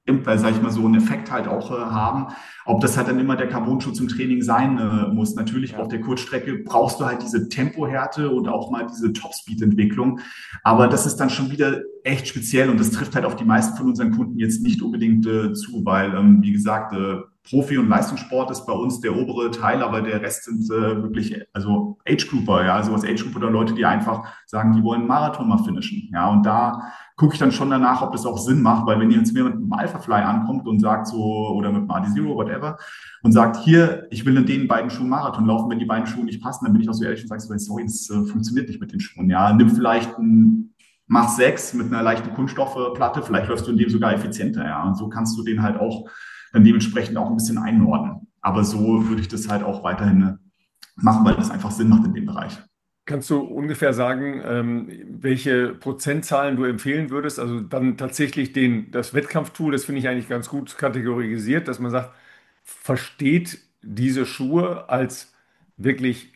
äh, sag ich mal, so einen Effekt halt auch äh, haben. Ob das halt dann immer der Carbon-Schutz im Training sein äh, muss. Natürlich Ja. auf der Kurzstrecke brauchst du halt diese Tempohärte und auch mal diese Top-Speed-Entwicklung. Aber das ist dann schon wieder echt speziell und das trifft halt auf die meisten von unseren Kunden jetzt nicht unbedingt äh, zu, weil, ähm, wie gesagt, äh, Profi- und Leistungssport ist bei uns der obere Teil, aber der Rest sind äh, wirklich, also Age-Grouper, ja, sowas Age-Grouper oder Leute, die einfach sagen, die wollen einen Marathon mal finishen, ja, und da gucke ich dann schon danach, ob das auch Sinn macht, weil wenn jetzt jemand mit einem Alpha-Fly ankommt und sagt so, oder mit einem A D Zero, whatever, und sagt, hier, ich will in den beiden Schuhen Marathon laufen, wenn die beiden Schuhe nicht passen, dann bin ich auch so ehrlich und sage so, sorry, das äh, funktioniert nicht mit den Schuhen, ja, nimm vielleicht ein Mach sechs mit einer leichten Kunststoffplatte, vielleicht läufst du in dem sogar effizienter, ja. Und so kannst du den halt auch dann dementsprechend auch ein bisschen einordnen. Aber so würde ich das halt auch weiterhin machen, weil das einfach Sinn macht in dem Bereich. Kannst du ungefähr sagen, ähm, welche Prozentzahlen du empfehlen würdest? Also dann tatsächlich den, das Wettkampftool, das finde ich eigentlich ganz gut kategorisiert, dass man sagt, versteht diese Schuhe als wirklich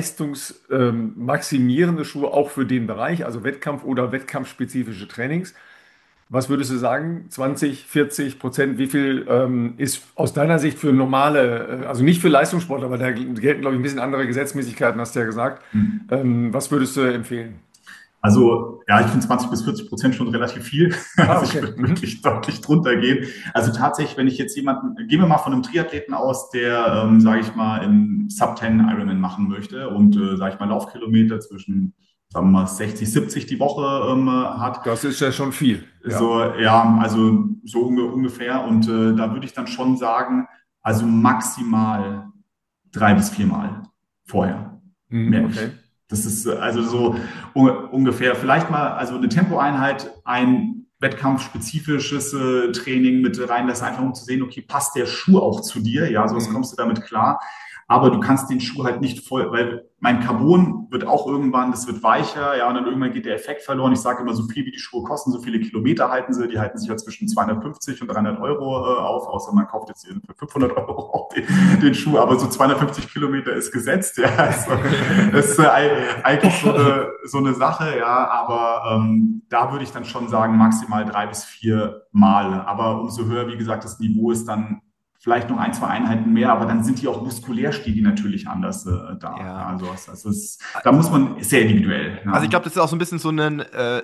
leistungsmaximierende Schuhe auch für den Bereich, also Wettkampf oder wettkampfspezifische Trainings. Was würdest du sagen? zwanzig, vierzig Prozent? Wie viel ähm, ist aus deiner Sicht für normale, äh, also nicht für Leistungssport, aber da gelten, glaube ich, ein bisschen andere Gesetzmäßigkeiten, hast du ja gesagt. Mhm. Ähm, was würdest du empfehlen? Also, ja, ich finde zwanzig bis vierzig Prozent schon relativ viel. Ah, Also ich okay. würde Mhm. wirklich deutlich drunter gehen. Also tatsächlich, wenn ich jetzt jemanden, gehen wir mal von einem Triathleten aus, der, ähm, sage ich mal, im Sub zehn Ironman machen möchte und, äh, sage ich mal, Laufkilometer zwischen, sagen wir mal, sechzig, siebzig die Woche ähm, hat. Das ist ja schon viel. Ja. So, ja, also so unge ungefähr. Und äh, da würde ich dann schon sagen, also maximal drei bis viermal vorher. Mhm, Mehr okay. nicht. Das ist äh, also so un ungefähr. Vielleicht mal also eine Tempoeinheit, ein wettkampfspezifisches äh, Training mit reinlassen, einfach um zu sehen, okay, passt der Schuh auch zu dir? Ja, sonst Mhm. kommst du damit klar. Aber du kannst den Schuh halt nicht voll, weil mein Carbon wird auch irgendwann, das wird weicher, ja, und dann irgendwann geht der Effekt verloren. Ich sage immer, so viel wie die Schuhe kosten, so viele Kilometer halten sie. Die halten sich ja zwischen zweihundertfünfzig und dreihundert Euro äh, auf, außer man kauft jetzt für fünfhundert Euro auch den, den Schuh, aber so zweihundertfünfzig Kilometer ist gesetzt, ja. Also, das ist äh, eigentlich so eine, so eine Sache, ja, aber ähm, da würde ich dann schon sagen, maximal drei bis vier Mal. Aber umso höher, wie gesagt, das Niveau ist, dann vielleicht noch ein, zwei Einheiten mehr, aber dann sind die auch muskulär, stehen die natürlich anders äh, da. Ja. Also es ist, da muss man sehr individuell. Ja. Also ich glaube, das ist auch so ein bisschen so ein äh,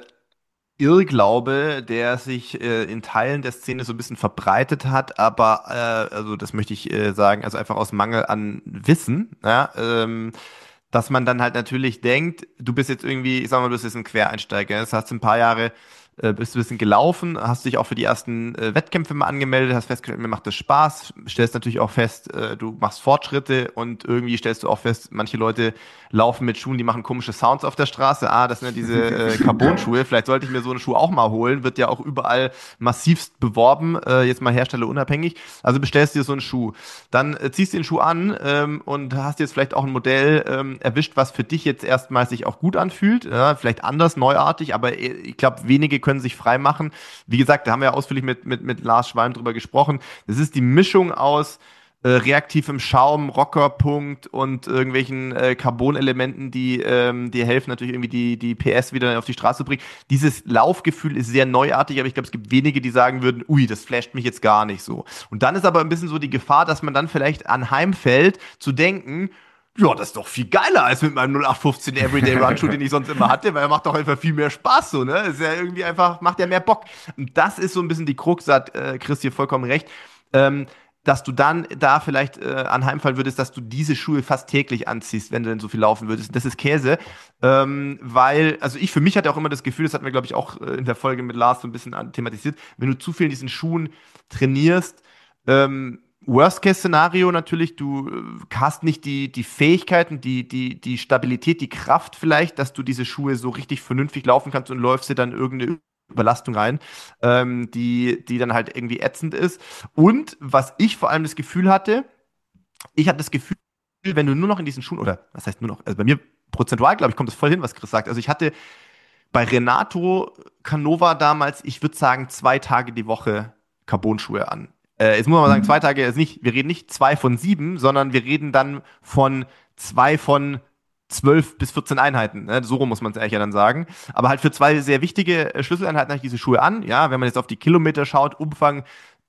Irrglaube, der sich äh, in Teilen der Szene so ein bisschen verbreitet hat, aber äh, also das möchte ich äh, sagen, also einfach aus Mangel an Wissen, ja, ähm, dass man dann halt natürlich denkt, du bist jetzt irgendwie, ich sag mal, du bist jetzt ein Quereinsteiger, das hast du ein paar Jahre äh, bist du ein bisschen gelaufen, hast dich auch für die ersten äh, Wettkämpfe mal angemeldet, hast festgestellt, mir macht das Spaß, stellst natürlich auch fest, äh, du machst Fortschritte und irgendwie stellst du auch fest, manche Leute laufen mit Schuhen, die machen komische Sounds auf der Straße. Ah, das sind ja diese äh, Carbon-Schuhe, vielleicht sollte ich mir so eine Schuhe auch mal holen, wird ja auch überall massivst beworben, äh, jetzt mal herstellerunabhängig. Also bestellst dir so einen Schuh, dann äh, ziehst du den Schuh an ähm, und hast jetzt vielleicht auch ein Modell ähm, erwischt, was für dich jetzt erstmal sich auch gut anfühlt, ja, vielleicht anders, neuartig, aber äh, ich glaube, wenige können sich frei machen. Wie gesagt, da haben wir ja ausführlich mit, mit, mit Lars Schwalm drüber gesprochen. Das ist die Mischung aus äh, reaktivem Schaum, Rockerpunkt und irgendwelchen äh, Carbon-Elementen, die ähm, dir helfen, natürlich irgendwie die, die P S wieder auf die Straße zu bringen. Dieses Laufgefühl ist sehr neuartig, aber ich glaube, es gibt wenige, die sagen würden, ui, das flasht mich jetzt gar nicht so. Und dann ist aber ein bisschen so die Gefahr, dass man dann vielleicht anheimfällt, zu denken, ja, das ist doch viel geiler als mit meinem null acht fünfzehn Everyday Run Schuh, den ich sonst immer hatte, weil er macht doch einfach viel mehr Spaß so, ne? Ist ja irgendwie einfach, macht ja mehr Bock. Und das ist so ein bisschen die Krux, hat äh, Chris hier vollkommen recht, ähm, dass du dann da vielleicht äh, anheimfallen würdest, dass du diese Schuhe fast täglich anziehst, wenn du denn so viel laufen würdest. Das ist Käse, ähm, weil, also ich für mich hatte auch immer das Gefühl, das hatten wir, glaube ich, auch äh, in der Folge mit Lars so ein bisschen an, thematisiert, wenn du zu viel in diesen Schuhen trainierst, ähm, Worst-Case-Szenario natürlich, du äh, hast nicht die, die Fähigkeiten, die, die, die Stabilität, die Kraft vielleicht, dass du diese Schuhe so richtig vernünftig laufen kannst und läufst dir dann irgendeine Überlastung rein, ähm, die, die dann halt irgendwie ätzend ist. Und was ich vor allem das Gefühl hatte, ich hatte das Gefühl, wenn du nur noch in diesen Schuhen, oder was heißt nur noch, also bei mir prozentual, glaube ich, kommt das voll hin, was Chris sagt. Also ich hatte bei Renato Canova damals, ich würde sagen, zwei Tage die Woche Carbon-Schuhe an. Äh, jetzt muss man mal sagen, zwei Tage ist nicht, wir reden nicht zwei von sieben, sondern wir reden dann von zwei von zwölf bis vierzehn Einheiten. Ne? So rum muss man es eigentlich ja dann sagen. Aber halt für zwei sehr wichtige äh, Schlüsseleinheiten hatte ich diese Schuhe an. Ja, wenn man jetzt auf die Kilometer schaut, Umfang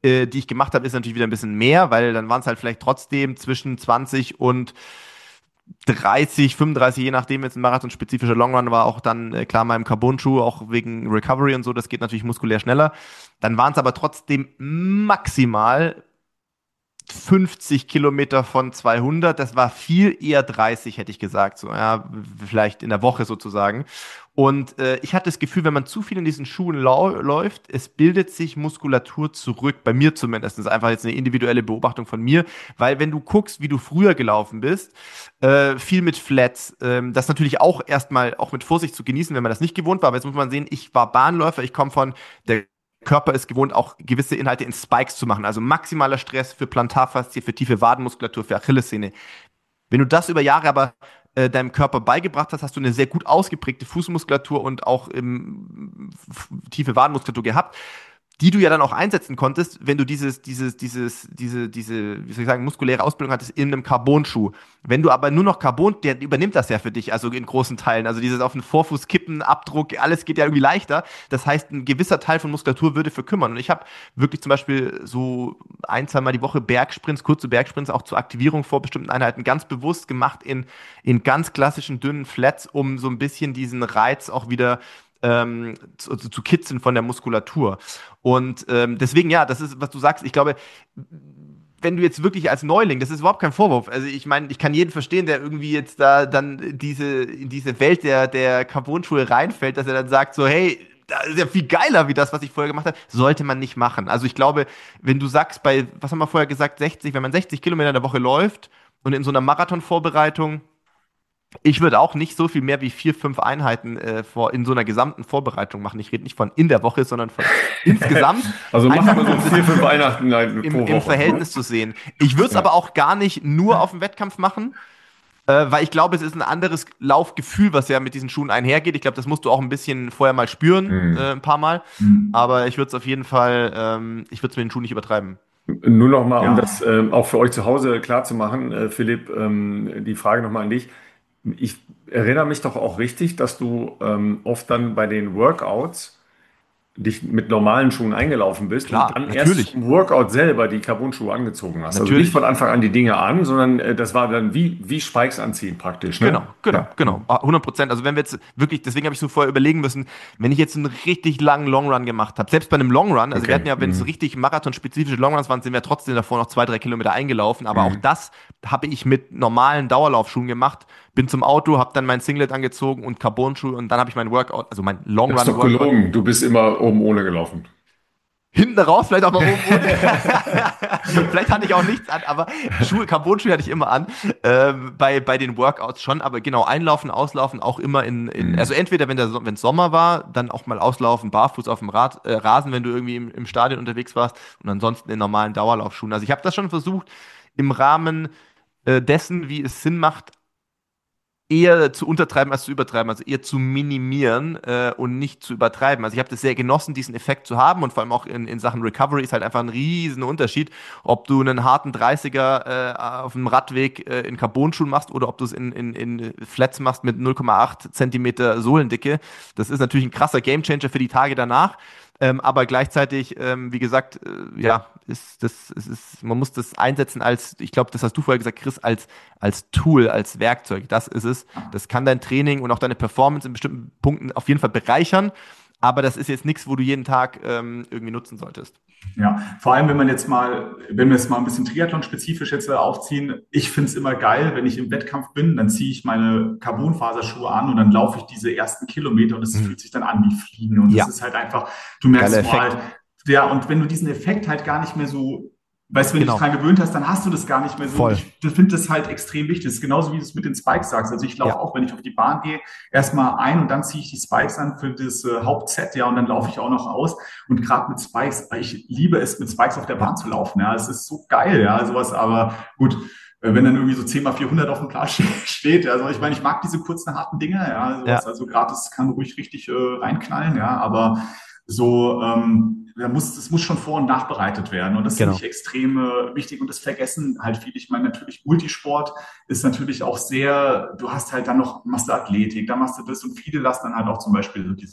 äh, die ich gemacht habe, ist natürlich wieder ein bisschen mehr, weil dann waren es halt vielleicht trotzdem zwischen zwanzig und dreißig, fünfunddreißig, je nachdem jetzt ein marathonspezifischer Longrun war, auch dann äh, klar mal im Carbon-Schuh, auch wegen Recovery und so, das geht natürlich muskulär schneller. Dann waren es aber trotzdem maximal fünfzig Kilometer von zweihundert, das war viel eher dreißig, hätte ich gesagt, so, ja, vielleicht in der Woche sozusagen. Und äh, ich hatte das Gefühl, wenn man zu viel in diesen Schuhen lau läuft, es bildet sich Muskulatur zurück, bei mir zumindest. Das ist einfach jetzt eine individuelle Beobachtung von mir, weil wenn du guckst, wie du früher gelaufen bist, äh, viel mit Flats, ähm, das natürlich auch erstmal auch mit Vorsicht zu genießen, wenn man das nicht gewohnt war, aber jetzt muss man sehen, ich war Bahnläufer, ich komme von der Körper ist gewohnt, auch gewisse Inhalte in Spikes zu machen. Also maximaler Stress für Plantarfaszie, für tiefe Wadenmuskulatur, für Achillessehne. Wenn du das über Jahre aber äh, deinem Körper beigebracht hast, hast du eine sehr gut ausgeprägte Fußmuskulatur und auch ähm, tiefe Wadenmuskulatur gehabt, die du ja dann auch einsetzen konntest, wenn du dieses, dieses, dieses, diese, diese, wie soll ich sagen, muskuläre Ausbildung hattest in einem Carbon-Schuh. Wenn du aber nur noch Carbon, der übernimmt das ja für dich, also in großen Teilen. Also dieses auf den Vorfuß kippen, Abdruck, alles geht ja irgendwie leichter. Das heißt, ein gewisser Teil von Muskulatur würde verkümmern. Und ich habe wirklich zum Beispiel so ein, zwei Mal die Woche Bergsprints, kurze Bergsprints auch zur Aktivierung vor bestimmten Einheiten ganz bewusst gemacht in, in ganz klassischen dünnen Flats, um so ein bisschen diesen Reiz auch wieder Ähm, zu, zu kitzeln von der Muskulatur. Und ähm, deswegen, ja, das ist, was du sagst, ich glaube, wenn du jetzt wirklich als Neuling, das ist überhaupt kein Vorwurf, also ich meine, ich kann jeden verstehen, der irgendwie jetzt da dann diese, in diese Welt der, der Carbon-Schuhe reinfällt, dass er dann sagt so, hey, das ist ja viel geiler wie das, was ich vorher gemacht habe, sollte man nicht machen. Also ich glaube, wenn du sagst, bei, was haben wir vorher gesagt, sechzig, wenn man sechzig Kilometer in der Woche läuft und in so einer Marathonvorbereitung, ich würde auch nicht so viel mehr wie vier, fünf Einheiten äh, vor, in so einer gesamten Vorbereitung machen. Ich rede nicht von in der Woche, sondern von insgesamt. Also machen Einfach wir so um vier, fünf Einheiten im, pro Woche. im Verhältnis zu sehen. Ich würde es Ja. aber auch gar nicht nur auf dem Wettkampf machen, äh, weil ich glaube, es ist ein anderes Laufgefühl, was ja mit diesen Schuhen einhergeht. Ich glaube, das musst du auch ein bisschen vorher mal spüren, Mhm. äh, ein paar Mal. Mhm. Aber ich würde es auf jeden Fall, ähm, ich würde es mit den Schuhen nicht übertreiben. Nur noch mal, um Ja. das ähm, auch für euch zu Hause klar zu machen, äh, Philipp, ähm, die Frage noch mal an dich. Ich erinnere mich doch auch richtig, dass du ähm, oft dann bei den Workouts dich mit normalen Schuhen eingelaufen bist Klar, und dann natürlich. erst zum Workout selber die Carbon-Schuhe angezogen hast. Also Natürlich. nicht von Anfang an die Dinge an, sondern äh, das war dann wie, wie Spikes anziehen praktisch. Ne? Genau, genau, Ja. genau. Ah, hundert Prozent. Also wenn wir jetzt wirklich, deswegen habe ich so vorher überlegen müssen, wenn ich jetzt einen richtig langen Longrun gemacht habe, selbst bei einem Longrun, also Okay. wir hatten ja, wenn es Mhm. richtig marathonspezifische Longruns waren, sind wir trotzdem davor noch zwei, drei Kilometer eingelaufen. Aber Mhm. auch das habe ich mit normalen Dauerlaufschuhen gemacht. Bin zum Auto, habe dann mein Singlet angezogen und Carbon-Schuhe und dann habe ich mein Workout, also mein Das ist Longrun doch Workout. gelogen. Du bist immer oben ohne gelaufen. Hinten raus, vielleicht auch mal oben ohne. Vielleicht hatte ich auch nichts an, aber Schuhe, Carbon-Schuhe hatte ich immer an. Ähm, bei, bei den Workouts schon, aber genau, einlaufen, auslaufen auch immer in, in Mhm. also entweder wenn der wenn es Sommer war, dann auch mal auslaufen, barfuß auf dem Rad, äh, Rasen, wenn du irgendwie im, im Stadion unterwegs warst und ansonsten in normalen Dauerlaufschuhen. Also ich habe das schon versucht, im Rahmen äh, dessen, wie es Sinn macht, eher zu untertreiben als zu übertreiben, also eher zu minimieren äh, und nicht zu übertreiben. Also ich habe das sehr genossen, diesen Effekt zu haben und vor allem auch in, in Sachen Recovery ist halt einfach ein riesen Unterschied, ob du einen harten dreißiger äh, auf dem Radweg äh, in Carbon-Schuhen machst oder ob du es in, in, in Flats machst mit null Komma acht Zentimeter Sohlendicke. Das ist natürlich ein krasser Gamechanger für die Tage danach. Ähm, aber gleichzeitig, ähm, wie gesagt, äh, ja, ist das, es ist, man muss das einsetzen als, ich glaube, das hast du vorher gesagt, Chris, als, als Tool, als Werkzeug. Das ist es. Das kann dein Training und auch deine Performance in bestimmten Punkten auf jeden Fall bereichern. Aber das ist jetzt nichts, wo du jeden Tag ähm, irgendwie nutzen solltest. Ja, vor allem, wenn man jetzt mal, wenn wir jetzt mal ein bisschen Triathlon-spezifisch jetzt äh, aufziehen, ich finde es immer geil, wenn ich im Wettkampf bin, dann ziehe ich meine Carbonfaserschuhe an und dann laufe ich diese ersten Kilometer und es Mhm. fühlt sich dann an wie Fliegen und Ja. das ist halt einfach, du merkst Geiler mal, Effekt. ja, und wenn du diesen Effekt halt gar nicht mehr so, weißt du, wenn Genau. du dich dran gewöhnt hast, dann hast du das gar nicht mehr so. Voll. Ich finde das halt extrem wichtig. Das ist genauso, wie du es mit den Spikes sagst. Also ich laufe Ja. auch, wenn ich auf die Bahn gehe, erstmal ein und dann ziehe ich die Spikes an für das äh, Hauptset, ja, und dann laufe ich auch noch aus. Und gerade mit Spikes, ich liebe es, mit Spikes auf der Bahn zu laufen. Ja, es ist so geil, ja, sowas. Aber gut, äh, wenn dann irgendwie so zehn mal vierhundert auf dem Platz steht, also ich meine, ich mag diese kurzen, harten Dinger, ja, sowas. Ja. Also gerade das kann ruhig richtig äh, reinknallen, ja, aber so, ähm, da muss, das muss schon vor- und nachbereitet werden. Und das Genau. finde ich extrem äh, wichtig. Und das vergessen halt viele. Ich meine, natürlich Multisport ist natürlich auch sehr, du hast halt dann noch, machst du Athletik, dann machst du das und viele lassen dann halt auch zum Beispiel so dieses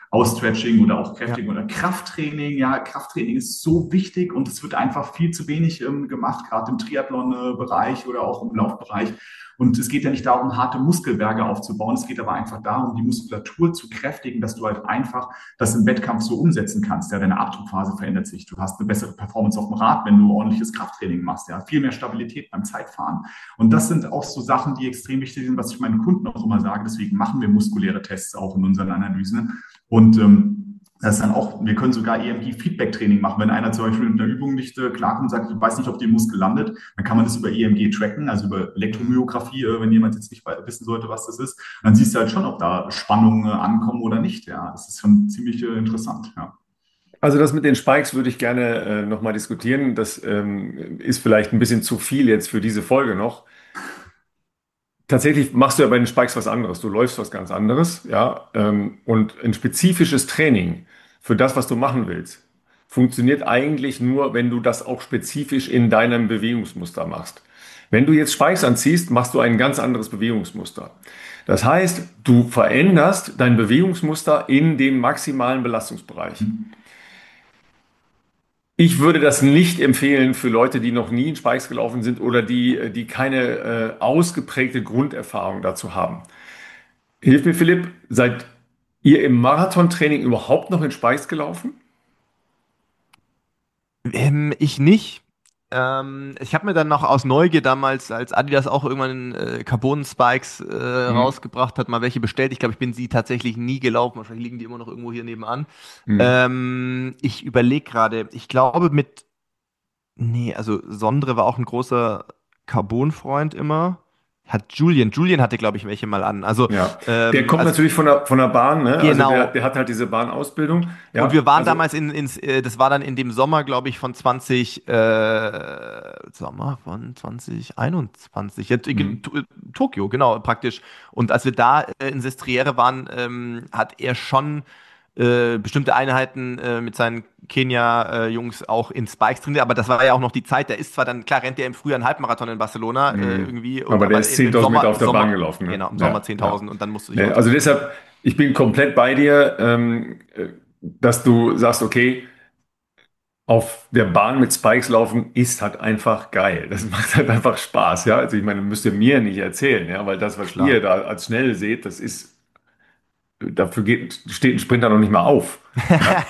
Ausstretching oder auch Kräftigung ja. oder Krafttraining. Ja, Krafttraining ist so wichtig und es wird einfach viel zu wenig ähm, gemacht, gerade im Triathlon-Bereich oder auch im Laufbereich. Und es geht ja nicht darum, harte Muskelberge aufzubauen. Es geht aber einfach darum, die Muskulatur zu kräftigen, dass du halt einfach das im Wettkampf so umsetzen kannst. Ja, deine Abdruckphase verändert sich. Du hast eine bessere Performance auf dem Rad, wenn du ordentliches Krafttraining machst. Ja, viel mehr Stabilität beim Zeitfahren. Und das sind auch so Sachen, die extrem wichtig sind, was ich meinen Kunden auch immer sage. Deswegen machen wir muskuläre Tests auch in unseren Analysen. Und ähm, das ist dann auch, wir können sogar E M G-Feedback-Training machen. Wenn einer zum Beispiel mit einer Übung nicht äh, klarkommt und sagt, ich weiß nicht, ob der Muskel landet, dann kann man das über E M G tracken, also über Elektromyographie, äh, wenn jemand jetzt nicht wissen sollte, was das ist. Dann siehst du halt schon, ob da Spannungen äh, ankommen oder nicht. Ja, das ist schon ziemlich äh, interessant. Ja. Also das mit den Spikes würde ich gerne äh, nochmal diskutieren. Das ähm, ist vielleicht ein bisschen zu viel jetzt für diese Folge noch. Tatsächlich machst du ja bei den Spikes was anderes. Du läufst was ganz anderes, ja. Ähm, und ein spezifisches Training für das, was du machen willst, funktioniert eigentlich nur, wenn du das auch spezifisch in deinem Bewegungsmuster machst. Wenn du jetzt Spikes anziehst, machst du ein ganz anderes Bewegungsmuster. Das heißt, du veränderst dein Bewegungsmuster in dem maximalen Belastungsbereich. Ich würde das nicht empfehlen für Leute, die noch nie in Spikes gelaufen sind oder die, die keine äh, ausgeprägte Grunderfahrung dazu haben. Hilf mir, Philipp, seid ihr im Marathontraining überhaupt noch in Spikes gelaufen? Ähm, ich nicht. Ähm, ich habe mir dann noch aus Neugier damals, als Adidas auch irgendwann äh, Carbon-Spikes äh, Mhm. rausgebracht hat, mal welche bestellt. Ich glaube, ich bin sie tatsächlich nie gelaufen. Wahrscheinlich liegen die immer noch irgendwo hier nebenan. Mhm. Ähm, ich überlege gerade, ich glaube mit, nee, also Sondre war auch ein großer Carbon-Freund immer. Hat Julian, Julian hatte, glaube ich, welche mal an. Also, Ja, der ähm, kommt also natürlich von der, von der Bahn, ne? Also der, genau. der hat halt diese Bahnausbildung. Und Ja, wir waren also damals in, ins, äh, das war dann in dem Sommer, glaube ich, von zwanzig, äh, Sommer von zwanzig einundzwanzig, jetzt, äh, mhm. To- Tokio, genau, praktisch. Und als wir da äh, in Sestriere waren, ähm, hat er schon äh, bestimmte Einheiten äh, mit seinen Kenia-Jungs auch in Spikes trainiert, aber das war ja auch noch die Zeit, der ist zwar dann, klar, rennt der im Frühjahr einen Halbmarathon in Barcelona äh, Mhm. irgendwie, und Aber der aber ist im, im zehntausend Meter Sommer, auf im der Bahn Sommer, gelaufen, ne? genau, im Sommer Ja, ja. zehntausend und dann musst du dich Ne, auch also dazu zwingen. deshalb, ich bin komplett bei dir, ähm, äh, dass du sagst, okay, auf der Bahn mit Spikes laufen ist halt einfach geil. Das macht halt einfach Spaß, ja. Also ich meine, müsst ihr mir nicht erzählen, ja, weil das, was Klar. ihr da als schnell seht, das ist, dafür geht, steht ein Sprinter noch nicht mal auf. Ja,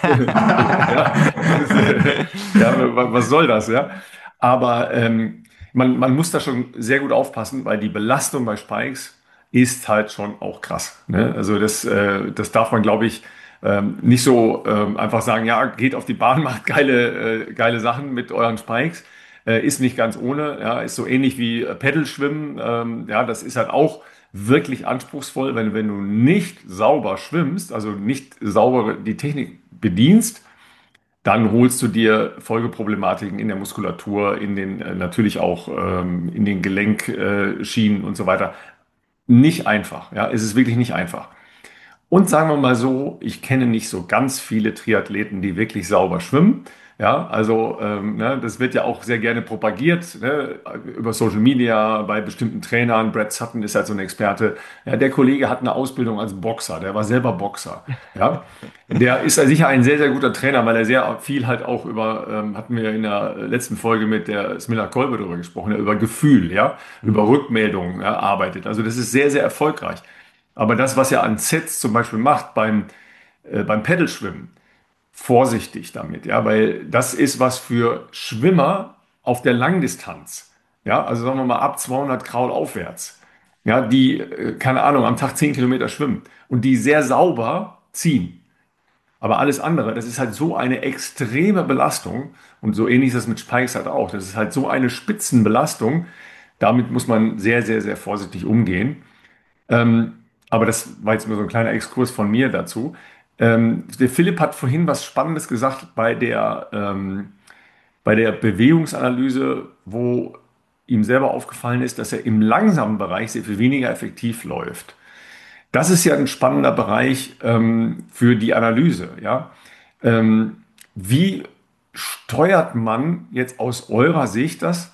ja, das ist, äh, ja, wa- was soll das, ja? Aber ähm, man, man muss da schon sehr gut aufpassen, weil die Belastung bei Spikes ist halt schon auch krass. Ne? Also das, äh, das darf man, glaube ich, ähm, nicht so ähm, einfach sagen, ja, geht auf die Bahn, macht geile, äh, geile Sachen mit euren Spikes. Äh, ist nicht ganz ohne, ja, ist so ähnlich wie äh, Pedalschwimmen. Ähm, ja, das ist halt auch wirklich anspruchsvoll, wenn, wenn du nicht sauber schwimmst, also nicht sauber die Technik bedienst, dann holst du dir Folgeproblematiken in der Muskulatur, in den äh, natürlich auch ähm, in den Gelenkschienen äh, Schienen und so weiter. Nicht einfach, ja, es ist wirklich nicht einfach. Und sagen wir mal so, ich kenne nicht so ganz viele Triathleten, die wirklich sauber schwimmen. Ja, also ähm, ne, das wird ja auch sehr gerne propagiert, ne, über Social Media bei bestimmten Trainern. Brad Sutton ist halt so ein Experte. Ja, der Kollege hat eine Ausbildung als Boxer, der war selber Boxer. Ja, der ist ja sicher ein sehr, sehr guter Trainer, weil er sehr viel halt auch über, ähm, hatten wir in der letzten Folge mit der Smilla Kolbe darüber gesprochen, ja, über Gefühl, ja, über Mhm. Rückmeldung, ja, arbeitet. Also das ist sehr, sehr erfolgreich. Aber das, was er an Sets zum Beispiel macht beim, äh, beim Pedalschwimmen, vorsichtig damit, ja, weil das ist was für Schwimmer auf der Langdistanz. Ja, also sagen wir mal ab zweihundert Kraul aufwärts. Ja, die, äh, keine Ahnung, am Tag zehn Kilometer schwimmen und die sehr sauber ziehen. Aber alles andere, das ist halt so eine extreme Belastung und so ähnlich ist das mit Spikes halt auch. Das ist halt so eine Spitzenbelastung. Damit muss man sehr, sehr, sehr vorsichtig umgehen. Ähm, aber das war jetzt nur so ein kleiner Exkurs von mir dazu. Ähm, der Philipp hat vorhin was Spannendes gesagt bei der, ähm, bei der Bewegungsanalyse, wo ihm selber aufgefallen ist, dass er im langsamen Bereich sehr viel weniger effektiv läuft. Das ist ja ein spannender Bereich ähm, für die Analyse. Ja? Ähm, wie steuert man jetzt aus eurer Sicht das,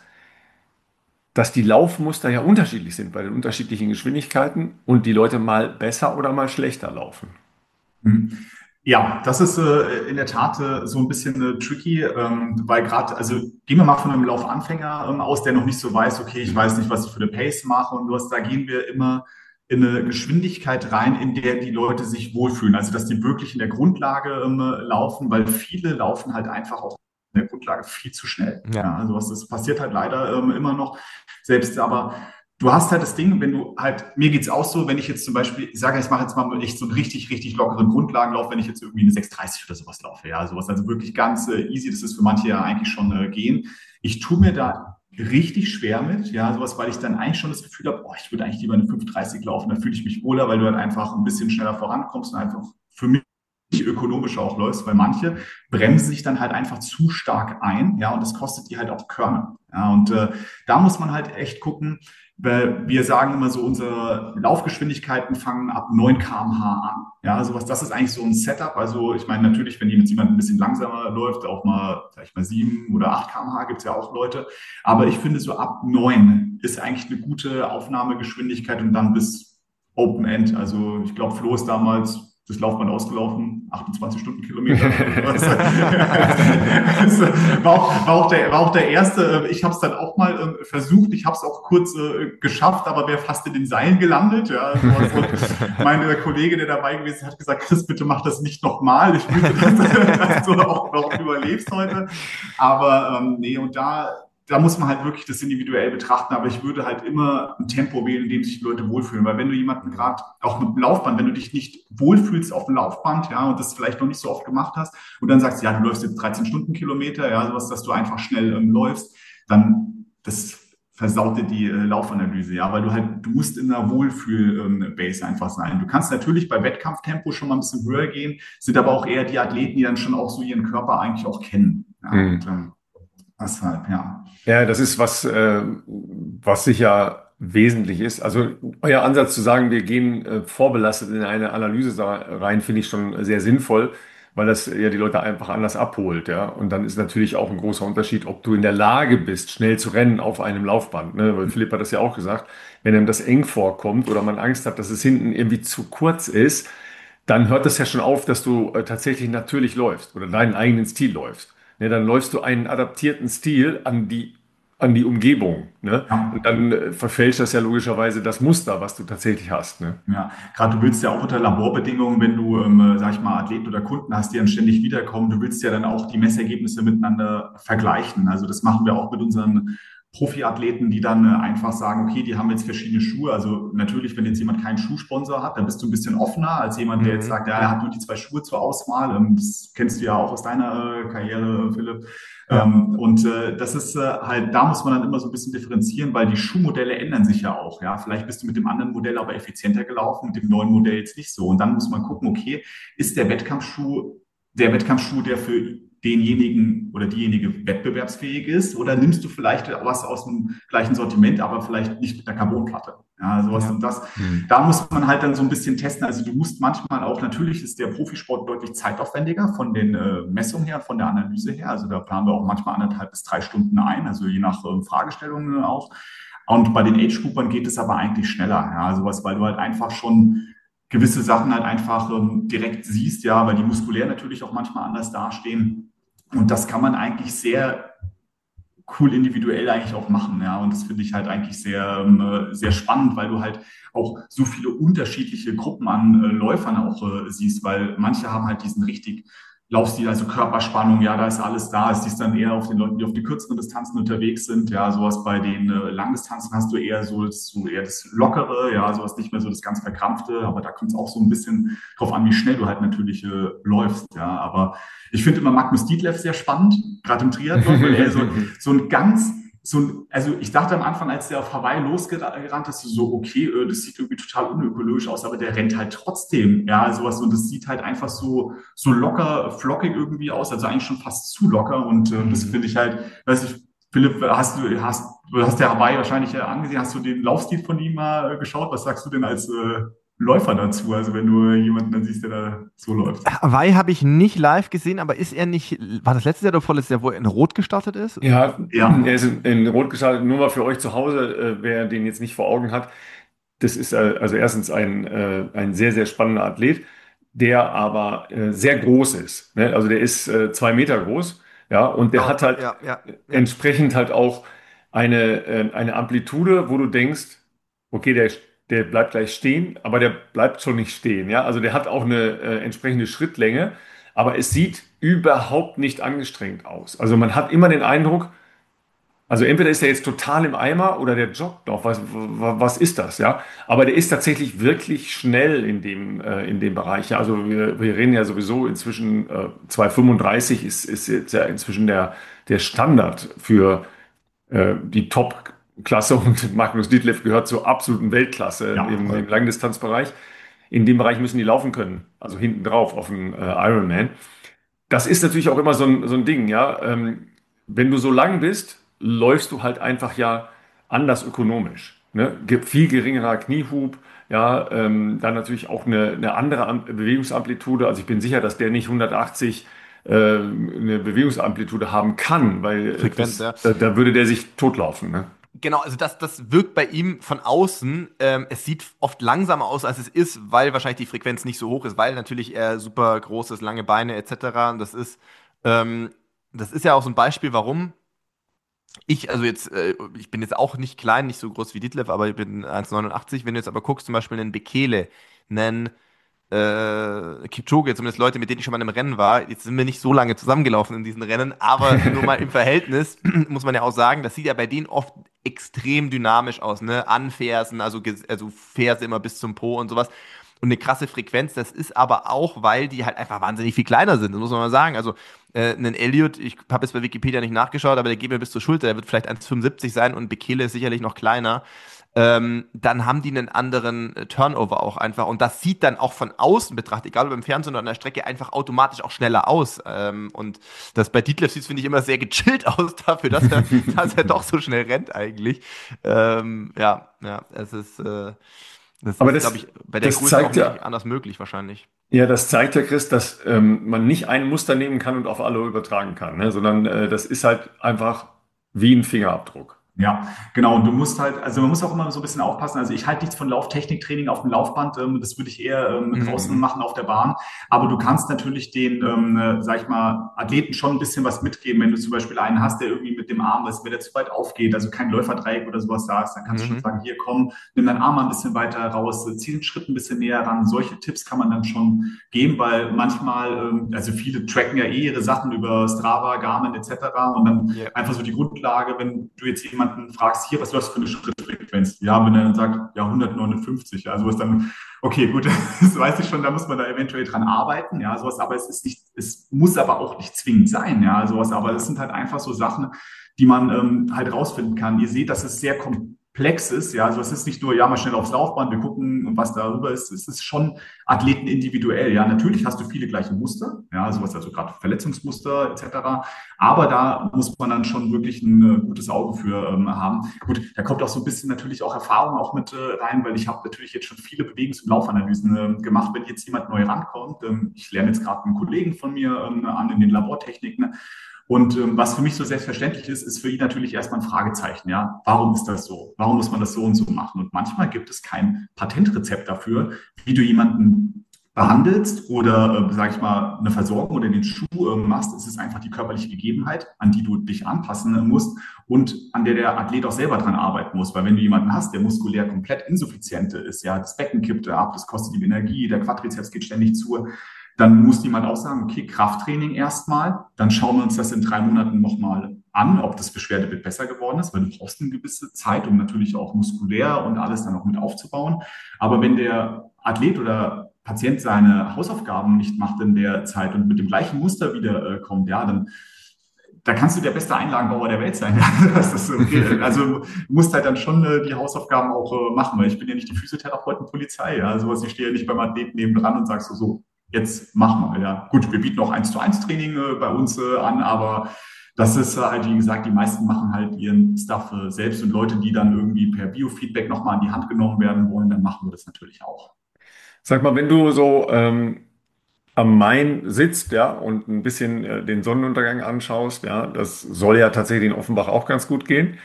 dass die Laufmuster ja unterschiedlich sind bei den unterschiedlichen Geschwindigkeiten und die Leute mal besser oder mal schlechter laufen? Mhm. Ja, das ist äh, in der Tat äh, so ein bisschen äh, tricky, ähm, weil gerade, also gehen wir mal von einem Laufanfänger ähm, aus, der noch nicht so weiß, okay, ich weiß nicht, was ich für eine Pace mache und was, da gehen wir immer in eine Geschwindigkeit rein, in der die Leute sich wohlfühlen. Also dass die wirklich in der Grundlage ähm, laufen, weil viele laufen halt einfach auch in der Grundlage viel zu schnell. Ja. Ja, also was, das passiert halt leider ähm, immer noch. Selbst aber du hast halt das Ding, wenn du halt, mir geht's auch so, wenn ich jetzt zum Beispiel, ich sage, ich mache jetzt mal echt so einen richtig, richtig lockeren Grundlagenlauf, wenn ich jetzt irgendwie eine sechs dreißig oder sowas laufe, ja, sowas, also wirklich ganz äh, easy, das ist für manche ja eigentlich schon äh, gehen. Ich tue mir da richtig schwer mit, ja, sowas, weil ich dann eigentlich schon das Gefühl habe, oh, ich würde eigentlich lieber eine fünf dreißig laufen, da fühle ich mich wohler, weil du halt einfach ein bisschen schneller vorankommst und einfach für mich ökonomischer auch läufst, weil manche bremsen sich dann halt einfach zu stark ein, ja, und das kostet die halt auch Körner, ja, und äh, da muss man halt echt gucken, weil wir sagen immer so, unsere Laufgeschwindigkeiten fangen ab neun Kilometer pro Stunde an. Ja, sowas, das ist eigentlich so ein Setup. Also ich meine, natürlich, wenn jetzt jemand ein bisschen langsamer läuft, auch mal vielleicht mal sieben oder acht Kilometer pro Stunde gibt es ja auch Leute. Aber ich finde, so ab neun ist eigentlich eine gute Aufnahmegeschwindigkeit und dann bis Open End. Also ich glaube, Flo ist damals das Laufband ausgelaufen, achtundzwanzig Stundenkilometer. Das war, auch, war, auch der, war auch der erste. Ich habe es dann auch mal äh, versucht. Ich habe es auch kurz äh, geschafft, aber wäre fast in den Seilen gelandet. Ja, also, mein Kollege, der dabei gewesen ist, hat gesagt, Chris, bitte mach das nicht nochmal. Ich möchte, dass, dass du auch noch überlebst heute. Aber ähm, nee, und da da muss man halt wirklich das individuell betrachten, aber ich würde halt immer ein Tempo wählen, in dem sich die Leute wohlfühlen, weil wenn du jemanden gerade, auch mit dem Laufband, wenn du dich nicht wohlfühlst auf dem Laufband, ja, und das vielleicht noch nicht so oft gemacht hast und dann sagst, ja, du läufst jetzt dreizehn Stundenkilometer, ja, sowas, dass du einfach schnell ähm, läufst, dann, das versaut dir die äh, Laufanalyse, ja, weil du halt, du musst in einer Wohlfühl-Base ähm, einfach sein. Du kannst natürlich bei Wettkampftempo schon mal ein bisschen höher gehen, sind aber auch eher die Athleten, die dann schon auch so ihren Körper eigentlich auch kennen, ja, Mhm. und, ähm, deshalb, ja. Ja, das ist was, äh, was sicher wesentlich ist. Also euer Ansatz zu sagen, wir gehen äh, vorbelastet in eine Analyse sa- rein, finde ich schon sehr sinnvoll, weil das ja die Leute einfach anders abholt, ja. Und dann ist natürlich auch ein großer Unterschied, ob du in der Lage bist, schnell zu rennen auf einem Laufband, ne? Weil Philipp hat das ja auch gesagt, wenn einem das eng vorkommt oder man Angst hat, dass es hinten irgendwie zu kurz ist, dann hört das ja schon auf, dass du äh, tatsächlich natürlich läufst oder deinen eigenen Stil läufst. Ne, dann läufst du einen adaptierten Stil an die, an die Umgebung. Ne? Ja. Und dann äh, verfälscht das ja logischerweise das Muster, was du tatsächlich hast. Ne? Ja, gerade du willst ja auch unter Laborbedingungen, wenn du, ähm, sag ich mal, Athleten oder Kunden hast, die dann ständig wiederkommen, du willst ja dann auch die Messergebnisse miteinander vergleichen. Also das machen wir auch mit unseren Profiathleten, die dann äh, einfach sagen, okay, die haben jetzt verschiedene Schuhe. Also natürlich, wenn jetzt jemand keinen Schuhsponsor hat, dann bist du ein bisschen offener als jemand, der jetzt Mhm. sagt, ja, er hat nur die zwei Schuhe zur Auswahl. Ähm, das kennst du ja auch aus deiner äh, Karriere, Philipp. Ja. Ähm, und äh, das ist äh, halt, da muss man dann immer so ein bisschen differenzieren, weil die Schuhmodelle ändern sich ja auch. Ja, vielleicht bist du mit dem anderen Modell aber effizienter gelaufen, mit dem neuen Modell jetzt nicht so. Und dann muss man gucken, okay, ist der Wettkampfschuh der Wettkampfschuh, der für denjenigen oder diejenige wettbewerbsfähig ist, oder nimmst du vielleicht was aus dem gleichen Sortiment, aber vielleicht nicht mit einer Carbonplatte. Ja, sowas Ja. und das. Mhm. Da muss man halt dann so ein bisschen testen. Also du musst manchmal auch, natürlich ist der Profisport deutlich zeitaufwendiger von den äh, Messungen her, von der Analyse her. Also da planen wir auch manchmal anderthalb bis drei Stunden ein, also je nach ähm, Fragestellungen auch. Und bei den Age-Groupern geht es aber eigentlich schneller. Ja, sowas, weil du halt einfach schon gewisse Sachen halt einfach ähm, direkt siehst, ja, weil die muskulär natürlich auch manchmal anders dastehen. Und das kann man eigentlich sehr cool individuell eigentlich auch machen, ja. Und das finde ich halt eigentlich sehr, ähm, sehr spannend, weil du halt auch so viele unterschiedliche Gruppen an äh, Läufern auch äh, siehst, weil manche haben halt diesen richtig Laufstil, also Körperspannung, ja, da ist alles da. Es siehst dann eher auf den Leuten, die auf die kürzeren Distanzen unterwegs sind, ja, sowas bei den äh, Langdistanzen hast du eher so, das, so eher das Lockere, ja, sowas nicht mehr so das ganz Verkrampfte, aber da kommt es auch so ein bisschen drauf an, wie schnell du halt natürlich äh, läufst, ja, aber ich finde immer Magnus Ditlev sehr spannend, gerade im Triathlon, weil er so, so ein ganz, so ein, also ich dachte am Anfang, als der auf Hawaii losgerannt ist, so, okay, äh, das sieht irgendwie total unökologisch aus, aber der rennt halt trotzdem, ja, sowas, und das sieht halt einfach so, so locker, flockig irgendwie aus, also eigentlich schon fast zu locker, und äh, das finde ich halt, weiß ich, Philipp, hast du, hast, du hast der Hawaii wahrscheinlich ja angesehen, hast du den Laufstil von ihm mal äh, geschaut? Was sagst du denn als äh, Läufer dazu? Also wenn du jemanden dann siehst, der da so läuft. Hawaii habe ich nicht live gesehen, aber ist er nicht, war das letztes Jahr oder vorletztes Jahr, wo er in Rot gestartet ist? Ja, Ja. er ist in, in Rot gestartet. Nur mal für euch zu Hause, äh, wer den jetzt nicht vor Augen hat. Das ist äh, also erstens ein, äh, ein sehr, sehr spannender Athlet. der aber äh, sehr groß ist. Ne? Also der ist äh, zwei Meter groß, ja, und der Genau, hat halt ja, ja, ja. entsprechend halt auch eine, äh, eine Amplitude, wo du denkst, okay, der, der bleibt gleich stehen, aber der bleibt schon nicht stehen, ja. Also der hat auch eine äh, entsprechende Schrittlänge, aber es sieht überhaupt nicht angestrengt aus. Also man hat immer den Eindruck, also entweder ist er jetzt total im Eimer oder der joggt noch. Was, was, was ist das, ja? Aber der ist tatsächlich wirklich schnell in dem, äh, in dem Bereich. Ja? Also wir, wir reden ja sowieso inzwischen, äh, zwei fünfunddreißig ist, ist jetzt ja inzwischen der, der Standard für äh, die Top-Klasse und Magnus Ditlev gehört zur absoluten Weltklasse Ja, im, im voll. Langdistanzbereich. In dem Bereich müssen die laufen können, also hinten drauf auf den äh, Ironman. Das ist natürlich auch immer so ein, so ein Ding, ja. Ähm, wenn du so lang bist, läufst du halt einfach ja anders ökonomisch. Ne? Ge- Viel geringerer Kniehub, ja, ähm, dann natürlich auch eine, eine andere Am Bewegungsamplitude. Also ich bin sicher, dass der nicht hundertachtzig äh, eine Bewegungsamplitude haben kann, weil Frequenz, das, ja. da, da würde der sich totlaufen. Ne? Genau, also das, das wirkt bei ihm von außen. Ähm, es sieht oft langsamer aus, als es ist, weil wahrscheinlich die Frequenz nicht so hoch ist, weil natürlich er super groß ist, lange Beine et cetera. Und das ist, ähm, das ist ja auch so ein Beispiel, warum ich, also jetzt, äh, ich bin jetzt auch nicht klein, nicht so groß wie Ditlev, aber ich bin eins Komma neunundachtzig. Wenn du jetzt aber guckst, zum Beispiel einen Bekele, einen äh, Kipchoge, zumindest Leute, mit denen ich schon mal im Rennen war. Jetzt sind wir nicht so lange zusammengelaufen in diesen Rennen, aber nur mal im Verhältnis muss man ja auch sagen, das sieht ja bei denen oft extrem dynamisch aus, ne? Anfersen, also, ges- also Ferse immer bis zum Po und sowas. Und eine krasse Frequenz, das ist aber auch, weil die halt einfach wahnsinnig viel kleiner sind, das muss man mal sagen. Also äh, ein Elliot, ich habe jetzt bei Wikipedia nicht nachgeschaut, aber der geht mir bis zur Schulter, der wird vielleicht eins Komma fünfundsiebzig sein und Bekele ist sicherlich noch kleiner. Ähm, dann haben die einen anderen äh, Turnover auch einfach. Und das sieht dann auch von außen betrachtet, egal ob im Fernsehen oder an der Strecke, einfach automatisch auch schneller aus. Ähm, und das bei Detlef sieht, finde ich, immer sehr gechillt aus dafür, dass er, dass er doch so schnell rennt eigentlich. Ähm, ja, ja, es ist, äh, das Aber ist, glaube das, ich, bei der das Größe auch zeigt nicht ja, anders möglich wahrscheinlich. ja, das zeigt ja, Chris, dass ähm, man nicht ein Muster nehmen kann und auf alle übertragen kann, ne? Sondern äh, das ist halt einfach wie ein Fingerabdruck. Ja, genau. Und du musst halt, also man muss auch immer so ein bisschen aufpassen. Also ich halte nichts von Lauftechniktraining auf dem Laufband. Ähm, das würde ich eher ähm, draußen Mhm. machen auf der Bahn. Aber du kannst natürlich den, ähm, äh, sag ich mal, Athleten schon ein bisschen was mitgeben. Wenn du zum Beispiel einen hast, der irgendwie mit dem Arm ist, wenn der zu weit aufgeht, also kein Läuferdreieck oder sowas da ist, dann kannst du schon Mhm. sagen, hier komm, nimm deinen Arm mal ein bisschen weiter raus, zieh den Schritt ein bisschen näher ran. Solche Tipps kann man dann schon geben, weil manchmal, ähm, also viele tracken ja eh ihre Sachen über Strava, Garmin et cetera. Und dann Ja. einfach so die Grundlage, wenn du jetzt jemanden fragst, hier, was läuft für eine Schrittfrequenz? Ja, wenn er dann sagt, ja, hundertneunundfünfzig, ja, sowas dann, okay, gut, das weiß ich schon, da muss man da eventuell dran arbeiten, ja, sowas, aber es ist nicht, es muss aber auch nicht zwingend sein, ja, sowas, aber es Ja. sind halt einfach so Sachen, die man ähm, halt rausfinden kann. Ihr seht, dass es sehr komplex ist, ja, also es ist nicht nur, ja, mal schnell aufs Laufband, wir gucken, was darüber ist, es ist schon Athleten individuell, ja, natürlich hast du viele gleiche Muster, ja, sowas, also gerade Verletzungsmuster et cetera, aber da muss man dann schon wirklich ein äh, gutes Auge für ähm, haben. Gut, da kommt auch so ein bisschen natürlich auch Erfahrung auch mit äh, rein, weil ich habe natürlich jetzt schon viele Bewegungs- und Laufanalysen äh, gemacht. Wenn jetzt jemand neu rankommt, ähm, ich lerne jetzt gerade einen Kollegen von mir ähm, an in den Labortechniken. Und ähm, was für mich so selbstverständlich ist, ist für ihn natürlich erstmal ein Fragezeichen. Ja, warum ist das so? Warum muss man das so und so machen? Und manchmal gibt es kein Patentrezept dafür, wie du jemanden behandelst oder, äh, sage ich mal, eine Versorgung oder den Schuh äh, machst. Es ist einfach die körperliche Gegebenheit, an die du dich anpassen äh, musst und an der der Athlet auch selber dran arbeiten muss. Weil wenn du jemanden hast, der muskulär komplett insuffizient ist, ja, das Becken kippt ab, das kostet ihm Energie, der Quadrizeps geht ständig zu, dann muss jemand auch sagen, okay, Krafttraining erstmal, dann schauen wir uns das in drei Monaten nochmal an, ob das Beschwerdebild besser geworden ist, weil du brauchst eine gewisse Zeit, um natürlich auch muskulär und alles dann auch mit aufzubauen. Aber wenn der Athlet oder Patient seine Hausaufgaben nicht macht in der Zeit und mit dem gleichen Muster wieder äh, kommt, ja, dann da kannst du der beste Einlagenbauer der Welt sein. Das ist okay. Also du musst halt dann schon äh, die Hausaufgaben auch äh, machen, weil ich bin ja nicht die Physiotherapeutenpolizei. Ja, sowas, ich stehe ja nicht beim Athleten nebendran und sagst so, so, jetzt mach mal. Ja, gut, wir bieten auch eins zu eins Training äh, bei uns äh, an, aber das ist äh, halt, wie gesagt, die meisten machen halt ihren Stuff äh, selbst und Leute, die dann irgendwie per Biofeedback nochmal in die Hand genommen werden wollen, dann machen wir das natürlich auch. Sag mal, wenn du so ähm, am Main sitzt, ja, und ein bisschen äh, den Sonnenuntergang anschaust, ja, das soll ja tatsächlich in Offenbach auch ganz gut gehen.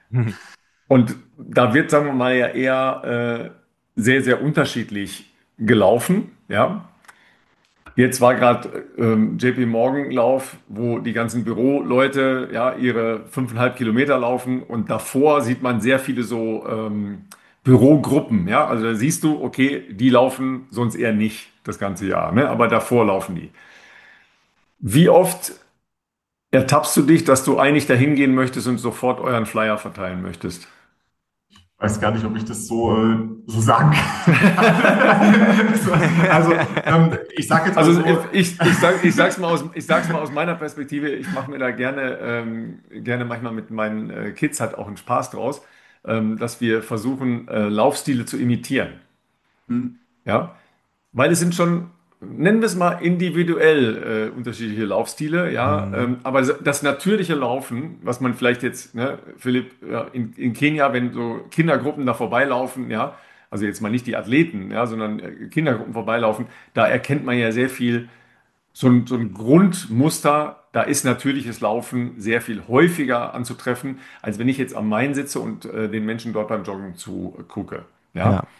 Und da wird, sagen wir mal, ja eher äh, sehr, sehr unterschiedlich gelaufen, ja. Jetzt war gerade ähm, J P Morgan Lauf, wo die ganzen Büroleute ja ihre fünfeinhalb Kilometer laufen und davor sieht man sehr viele so ähm, Bürogruppen. Ja, also da siehst du, okay, die laufen sonst eher nicht das ganze Jahr, ne? Aber davor laufen die. Wie oft ertappst du dich, dass du eigentlich dahin gehen möchtest und sofort euren Flyer verteilen möchtest? Weiß gar nicht, ob ich das so, äh, so sagen kann. So, also, ähm, ich sage jetzt mal Also so. ich, ich, sag, ich sag's mal aus, ich sag's mal aus meiner Perspektive, ich mache mir da gerne, ähm, gerne manchmal mit meinen äh, Kids halt auch einen Spaß draus, ähm, dass wir versuchen, äh, Laufstile zu imitieren. Hm, Ja, weil es sind schon, nennen wir es mal individuell äh, unterschiedliche Laufstile, ja, Mhm. ähm, aber das natürliche Laufen, was man vielleicht jetzt, ne, Philipp, ja, in, in Kenia, wenn so Kindergruppen da vorbeilaufen, ja, also jetzt mal nicht die Athleten, ja, sondern äh, Kindergruppen vorbeilaufen, da erkennt man ja sehr viel, so ein, so ein Grundmuster, da ist natürliches Laufen sehr viel häufiger anzutreffen, als wenn ich jetzt am Main sitze und äh, den Menschen dort beim Joggen zugucke, ja. Ja.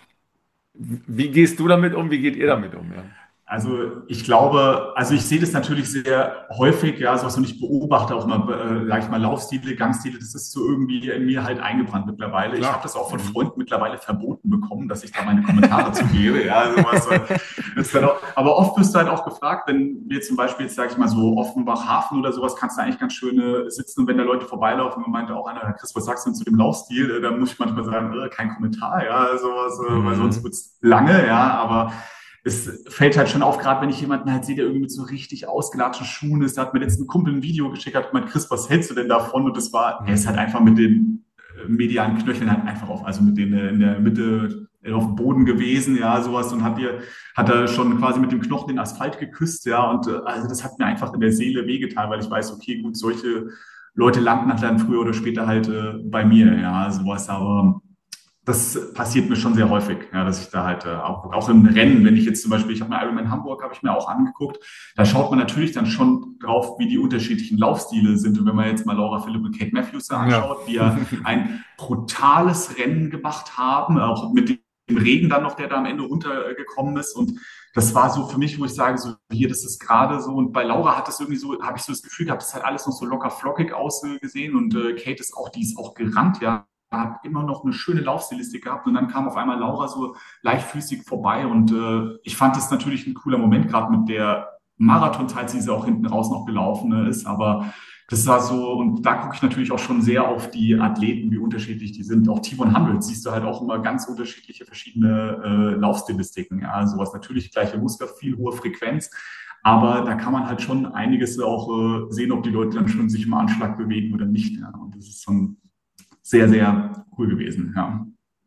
Wie gehst du damit um? Wie geht ihr damit um? Ja? Also ich glaube, also ich sehe das natürlich sehr häufig, ja, sowas und ich beobachte auch mal, äh, sag ich mal, Laufstile, Gangstile, das ist so irgendwie in mir halt eingebrannt mittlerweile. Ich habe Klar. das auch von Mhm. Freunden mittlerweile verboten bekommen, dass ich da meine Kommentare zu gebe, ja, sowas. äh, ist dann auch, aber oft wirst du halt auch gefragt, wenn wir zum Beispiel jetzt, sag ich mal, so Offenbach, Hafen oder sowas, kannst du eigentlich ganz schön äh, sitzen und wenn da Leute vorbeilaufen und meinte auch einer, Herr Chris, was sagst du denn zu dem Laufstil? Äh, dann muss ich manchmal sagen, äh, kein Kommentar, ja, sowas, äh, weil sonst Mhm. wird's lange, ja, aber es fällt halt schon auf, gerade wenn ich jemanden halt sehe, der irgendwie mit so richtig ausgelatschten Schuhen ist. Da hat mir letztens ein Kumpel ein Video geschickt, hat gemeint, Chris, was hältst du denn davon? Und das war, er ist halt einfach mit den äh, medialen Knöcheln halt einfach auf, also mit den äh, in der Mitte äh, auf dem Boden gewesen, ja, sowas. Und hat dir, hat er schon quasi mit dem Knochen den Asphalt geküsst, ja. Und äh, also das hat mir einfach in der Seele wehgetan, weil ich weiß, okay, gut, solche Leute landen halt dann früher oder später halt äh, bei mir, ja, sowas. Aber das passiert mir schon sehr häufig, ja, dass ich da halt äh, auch, auch im Rennen, wenn ich jetzt zum Beispiel, ich habe mir Ironman Hamburg, habe ich mir auch angeguckt, da schaut man natürlich dann schon drauf, wie die unterschiedlichen Laufstile sind. Und wenn man jetzt mal Laura Philipp und Kate Matthews da Ja. anschaut, die ja ein brutales Rennen gemacht haben, auch mit dem Regen dann noch, der da am Ende runtergekommen ist. Und das war so für mich, wo ich sage, so hier, das ist gerade so. Und bei Laura hat das irgendwie so, habe ich so das Gefühl gehabt, das hat alles noch so locker flockig ausgesehen. Und äh, Kate ist auch, die ist auch gerannt, ja, hat immer noch eine schöne Laufstilistik gehabt und dann kam auf einmal Laura so leichtfüßig vorbei und äh, ich fand das natürlich ein cooler Moment, gerade mit der Marathon-Zeit, die sie auch hinten raus noch gelaufen äh, ist, aber das war so, und da gucke ich natürlich auch schon sehr auf die Athleten, wie unterschiedlich die sind. Auch T hundert siehst du halt auch immer ganz unterschiedliche verschiedene äh, Laufstilistiken. Ja, sowas natürlich gleiche Muster, viel hohe Frequenz. Aber da kann man halt schon einiges auch äh, sehen, ob die Leute dann schon sich im Anschlag bewegen oder nicht. Ja. Und das ist schon sehr, sehr cool gewesen. Ja.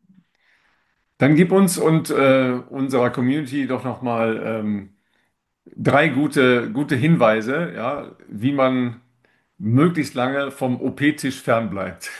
Dann gib uns und äh, unserer Community doch nochmal ähm, drei gute, gute Hinweise, ja, wie man möglichst lange vom O P-Tisch fernbleibt.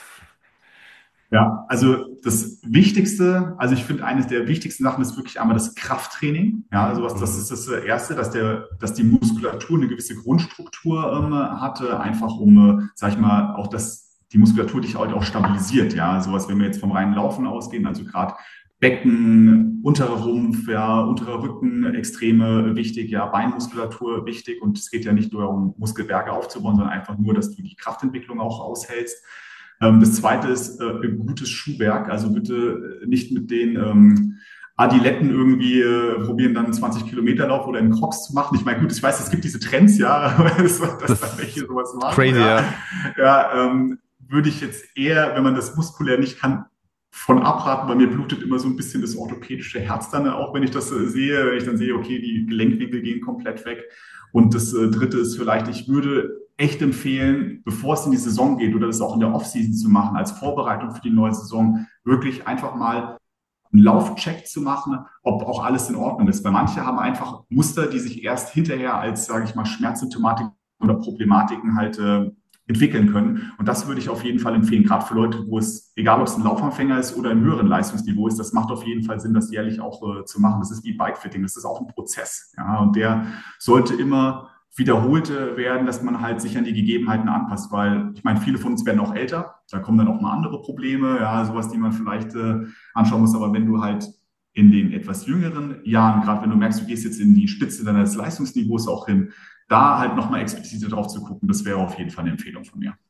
Ja, also das Wichtigste, also ich finde, eines der wichtigsten Sachen ist wirklich einmal das Krafttraining. Ja, also was, das ist das Erste, dass der, dass die Muskulatur eine gewisse Grundstruktur ähm, hatte, einfach um, äh, sag ich mal, auch das, die Muskulatur dich halt auch stabilisiert. Ja, sowas, wenn wir jetzt vom reinen Laufen ausgehen, also gerade Becken, unterer Rumpf, ja, unterer Rücken, extreme wichtig, ja, Beinmuskulatur wichtig und es geht ja nicht nur um Muskelberge aufzubauen, sondern einfach nur, dass du die Kraftentwicklung auch aushältst. Das zweite ist äh, ein gutes Schuhwerk. Also bitte nicht mit den ähm, Adiletten irgendwie äh, probieren, dann zwanzig Kilometer Lauf oder in Crocs zu machen. Ich meine, gut, ich weiß, es gibt diese Trends, ja, dass Das dann welche sowas machen. crazy, ja. ja. Ja, ähm, würde ich jetzt eher, wenn man das muskulär nicht kann, von abraten. Bei mir blutet immer so ein bisschen das orthopädische Herz dann, auch wenn ich das äh, sehe, wenn ich dann sehe, okay, die Gelenkwinkel gehen komplett weg. Und das äh, dritte ist vielleicht, ich würde echt empfehlen, bevor es in die Saison geht oder das auch in der Offseason zu machen, als Vorbereitung für die neue Saison, wirklich einfach mal einen Laufcheck zu machen, ob auch alles in Ordnung ist. Weil manche haben einfach Muster, die sich erst hinterher als, sage ich mal, Schmerzsymptomatiken oder Problematiken halt äh, entwickeln können. Und das würde ich auf jeden Fall empfehlen, gerade für Leute, wo es, egal ob es ein Laufanfänger ist oder ein höheren Leistungsniveau ist, das macht auf jeden Fall Sinn, das jährlich auch äh, zu machen. Das ist wie Bikefitting, das ist auch ein Prozess. Ja, und der sollte immer wiederholte werden, dass man halt sich an die Gegebenheiten anpasst, weil ich meine, viele von uns werden auch älter, da kommen dann auch mal andere Probleme, ja, sowas, die man vielleicht äh, anschauen muss, aber wenn du halt in den etwas jüngeren Jahren, gerade wenn du merkst, du gehst jetzt in die Spitze deines Leistungsniveaus auch hin, da halt nochmal explizit drauf zu gucken, das wäre auf jeden Fall eine Empfehlung von mir.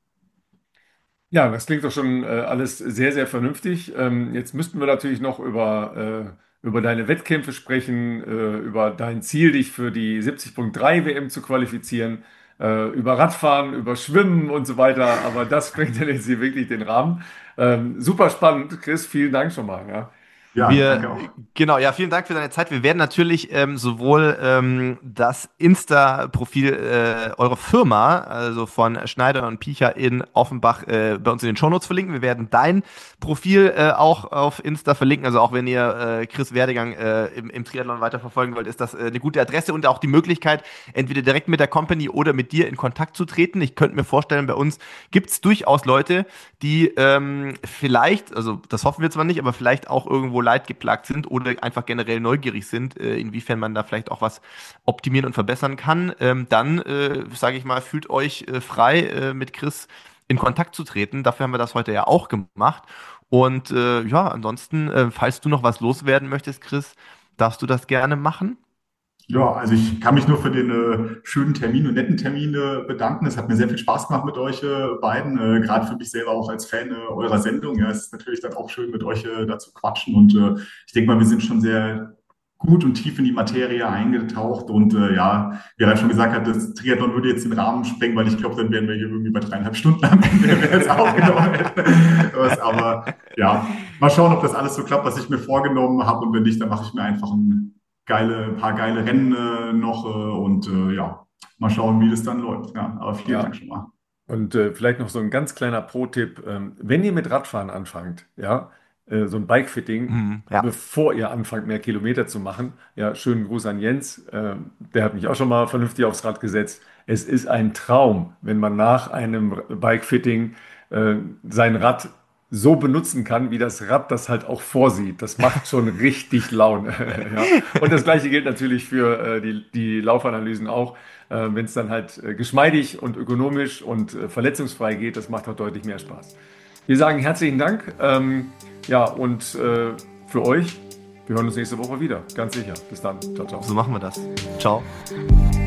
Ja, das klingt doch schon äh, alles sehr, sehr vernünftig. Ähm, jetzt müssten wir natürlich noch über, äh, über deine Wettkämpfe sprechen, äh, über dein Ziel, dich für die siebzig Punkt drei W M zu qualifizieren, äh, über Radfahren, über Schwimmen und so weiter. Aber das sprengt ja jetzt hier wirklich den Rahmen. Ähm, super spannend, Chris. Vielen Dank schon mal. Ja. Ja, Wir, danke auch. genau, ja, vielen Dank für deine Zeit. Wir werden natürlich ähm, sowohl ähm, das Insta-Profil äh, eurer Firma, also von Schneider und Piecher in Offenbach, äh, bei uns in den Shownotes verlinken. Wir werden dein Profil äh, auch auf Insta verlinken. Also auch wenn ihr äh, Chris Werdegang äh, im, im Triathlon weiterverfolgen wollt, ist das äh, eine gute Adresse und auch die Möglichkeit, entweder direkt mit der Company oder mit dir in Kontakt zu treten. Ich könnte mir vorstellen, bei uns gibt es durchaus Leute, die ähm, vielleicht, also das hoffen wir zwar nicht, aber vielleicht auch irgendwo leidgeplagt sind oder einfach generell neugierig sind, äh, inwiefern man da vielleicht auch was optimieren und verbessern kann, ähm, dann, äh, sage ich mal, fühlt euch äh, frei, äh, mit Chris in Kontakt zu treten. Dafür haben wir das heute ja auch gemacht. Und äh, ja, ansonsten, äh, falls du noch was loswerden möchtest, Chris, darfst du das gerne machen. Ja, also ich kann mich nur für den äh, schönen Termin und netten Termin äh, bedanken. Es hat mir sehr viel Spaß gemacht mit euch äh, beiden, äh, gerade für mich selber auch als Fan äh, eurer Sendung. Ja, es ist natürlich dann auch schön, mit euch äh, da zu quatschen und äh, ich denke mal, wir sind schon sehr gut und tief in die Materie eingetaucht und äh, ja, wie Ralf schon gesagt hat, das Triathlon würde jetzt den Rahmen sprengen, weil ich glaube, dann wären wir hier irgendwie bei dreieinhalb Stunden am Ende, wenn wir jetzt aufgenommen hätten. Was, aber ja, mal schauen, ob das alles so klappt, was ich mir vorgenommen habe und wenn nicht, dann mache ich mir einfach ein geile, ein paar geile Rennen äh, noch äh, und äh, ja, mal schauen, wie das dann läuft. Ja, aber vielen Ja. Dank schon mal. Und äh, vielleicht noch so ein ganz kleiner Pro-Tipp, ähm, wenn ihr mit Radfahren anfangt, ja, äh, so ein Bike-Fitting, Mhm, ja. bevor ihr anfangt, mehr Kilometer zu machen, ja, schönen Gruß an Jens, äh, der hat mich auch schon mal vernünftig aufs Rad gesetzt. Es ist ein Traum, wenn man nach einem Bike-Fitting äh, sein Rad so benutzen kann, wie das Rad das halt auch vorsieht. Das macht schon richtig Laune. Ja. Und das Gleiche gilt natürlich für äh, die, die Laufanalysen auch. Äh, wenn es dann halt äh, geschmeidig und ökonomisch und äh, verletzungsfrei geht, das macht auch deutlich mehr Spaß. Wir sagen herzlichen Dank. Ähm, ja, und äh, für euch, wir hören uns nächste Woche wieder. Ganz sicher. Bis dann. Ciao, ciao. So machen wir das. Ciao.